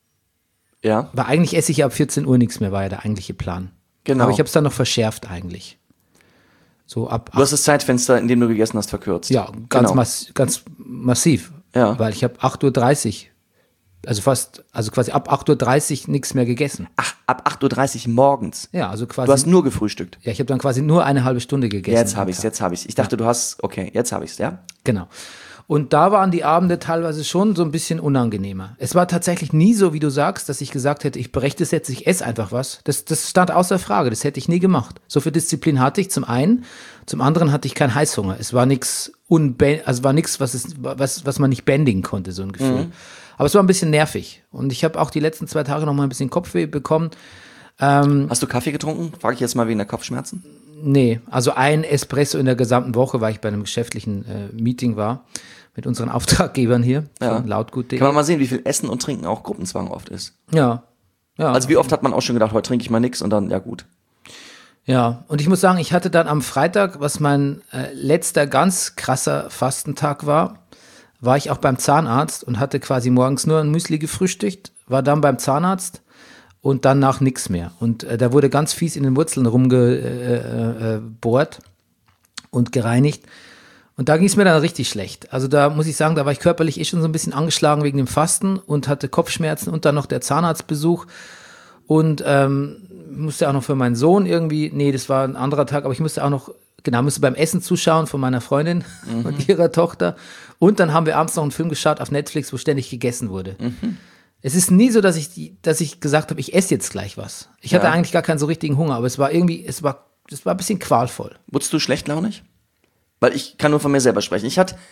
Ja. Weil eigentlich esse ich ja ab vierzehn Uhr nichts mehr, war ja der eigentliche Plan. Genau. Aber ich habe es dann noch verschärft eigentlich. So ab Du hast das Zeitfenster, in dem du gegessen hast, verkürzt. Ja, ganz, Genau. mass ganz massiv. Ja. Weil ich habe acht Uhr dreißig, also fast, also quasi ab acht Uhr dreißig nichts mehr gegessen. Ach, ab acht Uhr dreißig morgens. Ja, also quasi. Du hast nur gefrühstückt. ja, ich habe dann quasi nur eine halbe Stunde gegessen. Jetzt am habe ich's, Tag. jetzt habe ich's. Ich dachte, du hast, okay, jetzt habe ich's, ja? Genau. Und da waren die Abende teilweise schon so ein bisschen unangenehmer. Es war tatsächlich nie so, wie du sagst, dass ich gesagt hätte, ich breche das jetzt, ich esse einfach was. Das, das stand außer Frage, das hätte ich nie gemacht. So viel Disziplin hatte ich zum einen, zum anderen hatte ich keinen Heißhunger. Es war nichts unbä- also war nichts, was, es- was, was man nicht bändigen konnte, so ein Gefühl. Mhm. Aber es war ein bisschen nervig. Und ich habe auch die letzten zwei Tage noch mal ein bisschen Kopfweh bekommen. Hast du Kaffee getrunken? Frage ich jetzt mal wegen der Kopfschmerzen. Nee, also ein Espresso in der gesamten Woche, weil ich bei einem geschäftlichen äh, Meeting war mit unseren Auftraggebern hier Ja. von lautgut punkt de. Kann man mal sehen, wie viel Essen und Trinken auch Gruppenzwang oft ist. Ja. Ja. Also wie oft hat man auch schon gedacht, heute trinke ich mal nix und dann, ja gut. Ja, und ich muss sagen, ich hatte dann am Freitag, was mein äh, letzter ganz krasser Fastentag war, war ich auch beim Zahnarzt und hatte quasi morgens nur ein Müsli gefrühstückt, war dann beim Zahnarzt und danach nichts mehr. Und äh, da wurde ganz fies in den Wurzeln rumgebohrt äh, äh, bohrt und gereinigt. Und da ging es mir dann richtig schlecht. Also da muss ich sagen, da war ich körperlich eh schon so ein bisschen angeschlagen wegen dem Fasten und hatte Kopfschmerzen und dann noch der Zahnarztbesuch. Und ähm, musste auch noch für meinen Sohn irgendwie, nee, das war ein anderer Tag, aber ich musste auch noch, genau, musste beim Essen zuschauen von meiner Freundin Mhm. und ihrer Tochter. Und dann haben wir abends noch einen Film geschaut auf Netflix, wo ständig gegessen wurde. Mhm. Es ist nie so, dass ich, die, dass ich gesagt habe, ich esse jetzt gleich was. Ich hatte Ja. eigentlich gar keinen so richtigen Hunger, aber es war irgendwie, es war, es war ein bisschen qualvoll. Wurdest du schlechtlaunig? Weil ich kann nur von mir selber sprechen. Ich hatte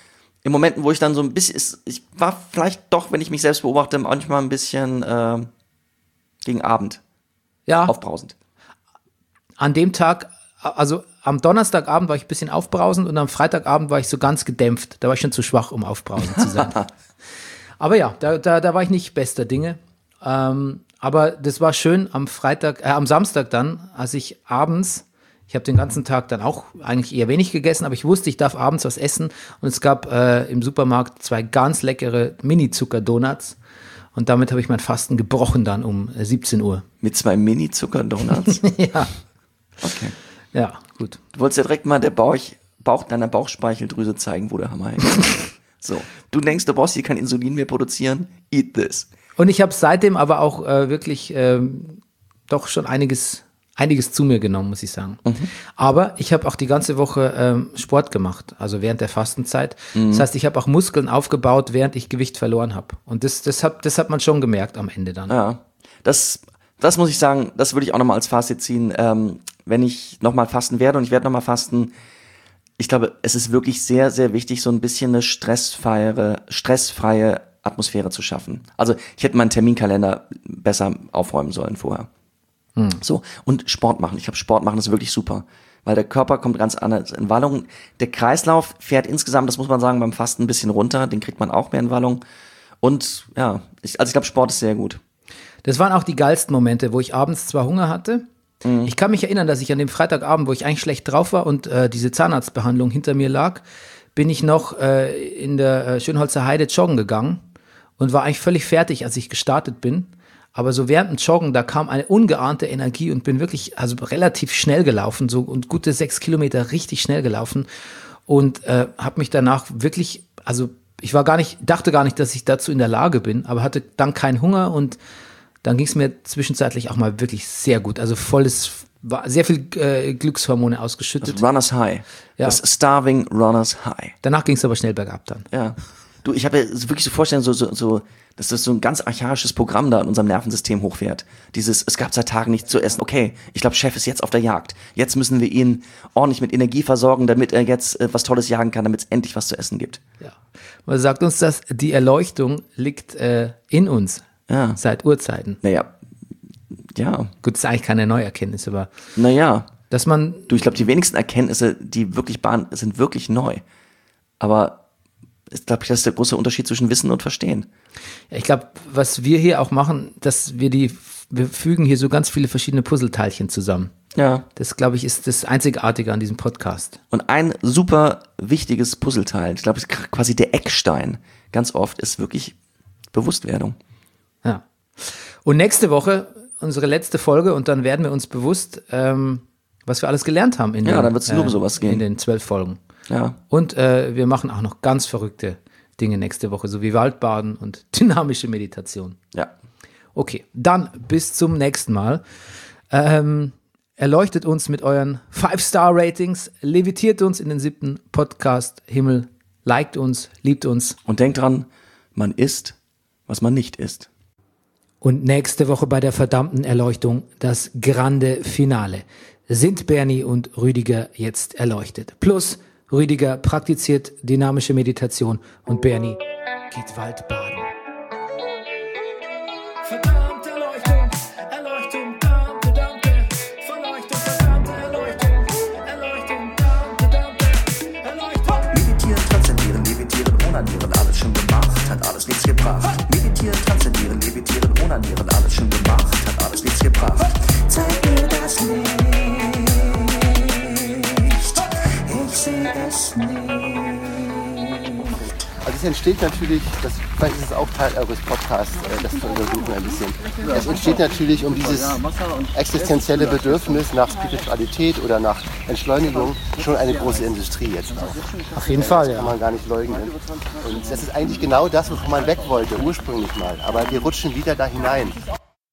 in Momenten, wo ich dann so ein bisschen, ist, ich war vielleicht doch, wenn ich mich selbst beobachte, manchmal ein bisschen äh, gegen Abend Ja, aufbrausend. an dem Tag, also am Donnerstagabend war ich ein bisschen aufbrausend und am Freitagabend war ich so ganz gedämpft. Da war ich schon zu schwach, um aufbrausend zu sein. Aber ja, da, da, da war ich nicht bester Dinge. Ähm, aber das war schön am Freitag, äh, am Samstag dann, als ich abends, ich habe den ganzen Tag dann auch eigentlich eher wenig gegessen, aber ich wusste, ich darf abends was essen und es gab äh, im Supermarkt zwei ganz leckere Mini-Zucker-Donuts und damit habe ich mein Fasten gebrochen dann um äh, siebzehn Uhr. Mit zwei Mini-Zucker-Donuts? Ja, Okay. ja, gut. Du wolltest ja direkt mal der Bauch, Bauch deiner Bauchspeicheldrüse zeigen, wo der Hammer hängt. So, du denkst, du brauchst hier kein Insulin mehr produzieren? Eat this. Und ich habe seitdem aber auch äh, wirklich ähm, doch schon einiges, einiges zu mir genommen, muss ich sagen. Mhm. Aber ich habe auch die ganze Woche ähm, Sport gemacht, also während der Fastenzeit. Mhm. Das heißt, ich habe auch Muskeln aufgebaut, während ich Gewicht verloren habe. Und das, das, hat, das hat man schon gemerkt am Ende dann. Ja, das, das muss ich sagen, das würde ich auch nochmal als Fazit ziehen. Ähm, wenn ich nochmal fasten werde und ich werde nochmal fasten, ich glaube, es ist wirklich sehr, sehr wichtig, so ein bisschen eine stressfreie, stressfreie Atmosphäre zu schaffen. Also ich hätte meinen Terminkalender besser aufräumen sollen vorher. Hm. So, und Sport machen. Ich glaube, Sport machen ist wirklich super, weil der Körper kommt ganz anders in Wallung. Der Kreislauf fährt insgesamt, das muss man sagen, beim Fasten ein bisschen runter, den kriegt man auch mehr in Wallung. Und ja, ich, also ich glaube, Sport ist sehr gut. Das waren auch die geilsten Momente, wo ich abends zwar Hunger hatte. Mhm. Ich kann mich erinnern, dass ich an dem Freitagabend, wo ich eigentlich schlecht drauf war und äh, diese Zahnarztbehandlung hinter mir lag, bin ich noch äh, in der äh, Schönholzer Heide joggen gegangen und war eigentlich völlig fertig, als ich gestartet bin. Aber so während dem Joggen, da kam eine ungeahnte Energie und bin wirklich also relativ schnell gelaufen, so und gute sechs Kilometer richtig schnell gelaufen und äh, habe mich danach wirklich, also ich war gar nicht, dachte gar nicht, dass ich dazu in der Lage bin, aber hatte dann keinen Hunger und dann ging es mir zwischenzeitlich auch mal wirklich sehr gut. Also volles, war sehr viel äh, Glückshormone ausgeschüttet. Das Runners High. Ja. Das Starving Runners High. Danach ging es aber schnell bergab dann. Ja. Du, ich habe ja wirklich so vorstellen, so, so, so, dass das so ein ganz archaisches Programm da in unserem Nervensystem hochfährt. Dieses, es gab seit Tagen nichts zu essen. Okay, ich glaube, Chef ist jetzt auf der Jagd. Jetzt müssen wir ihn ordentlich mit Energie versorgen, damit er jetzt äh, was Tolles jagen kann, damit es endlich was zu essen gibt. Ja. Man sagt uns, dass die Erleuchtung liegt äh, in uns. Ja. Seit Urzeiten. Naja, ja. Gut, das ist eigentlich keine Neuerkenntnis, aber Naja. dass man, Du, ich glaube, die wenigsten Erkenntnisse, die wirklich bahn, sind wirklich neu. Aber ich glaube, das ist der große Unterschied zwischen Wissen und Verstehen. ja, ich glaube, was wir hier auch machen, dass wir die, wir fügen hier so ganz viele verschiedene Puzzleteilchen zusammen. Ja. Das, glaube ich, ist das Einzigartige an diesem Podcast. Und ein super wichtiges Puzzleteil, ich glaube, quasi der Eckstein, ganz oft, ist wirklich Bewusstwerdung. Ja. Und nächste Woche unsere letzte Folge und dann werden wir uns bewusst, ähm, was wir alles gelernt haben in Ja, den, dann wird's nur um sowas gehen. in den zwölf Folgen. Ja. Und äh, wir machen auch noch ganz verrückte Dinge nächste Woche, so wie Waldbaden und dynamische Meditation. Ja. Okay, dann bis zum nächsten Mal. Ähm, erleuchtet uns mit euren Five-Star-Ratings, levitiert uns in den siebten Podcast-Himmel, liked uns, liebt uns. Und denkt dran, man isst, was man nicht isst. Und nächste Woche bei der verdammten Erleuchtung das grande Finale. Sind Bernie und Rüdiger jetzt erleuchtet? Plus Rüdiger praktiziert dynamische Meditation und Bernie geht Waldbaden. Verdammte Erleuchtung, Erleuchtung, Dante, Dante. Verleuchtung, verdammte Erleuchtung, Erleuchtung, Dante, Dante. Erleuchtung. Meditieren, transzendieren, levitieren, onanieren, alles schon gemacht, hat alles nichts gebracht. Meditieren, transzendieren, levitieren, onanieren, alles schon gemacht, hat alles nichts gebracht. Zeig mir das Licht, ich sehe es nicht. Also es entsteht natürlich, das, vielleicht ist es auch Teil eures Podcasts, äh, das zu untersuchen ein bisschen. Es entsteht natürlich um dieses existenzielle Bedürfnis nach Spiritualität oder nach Entschleunigung schon eine große Industrie jetzt auch. Auf jeden Fall, Das kann man gar nicht leugnen. Und das ist eigentlich genau das, wovon man weg wollte, ursprünglich mal. Aber wir rutschen wieder da hinein.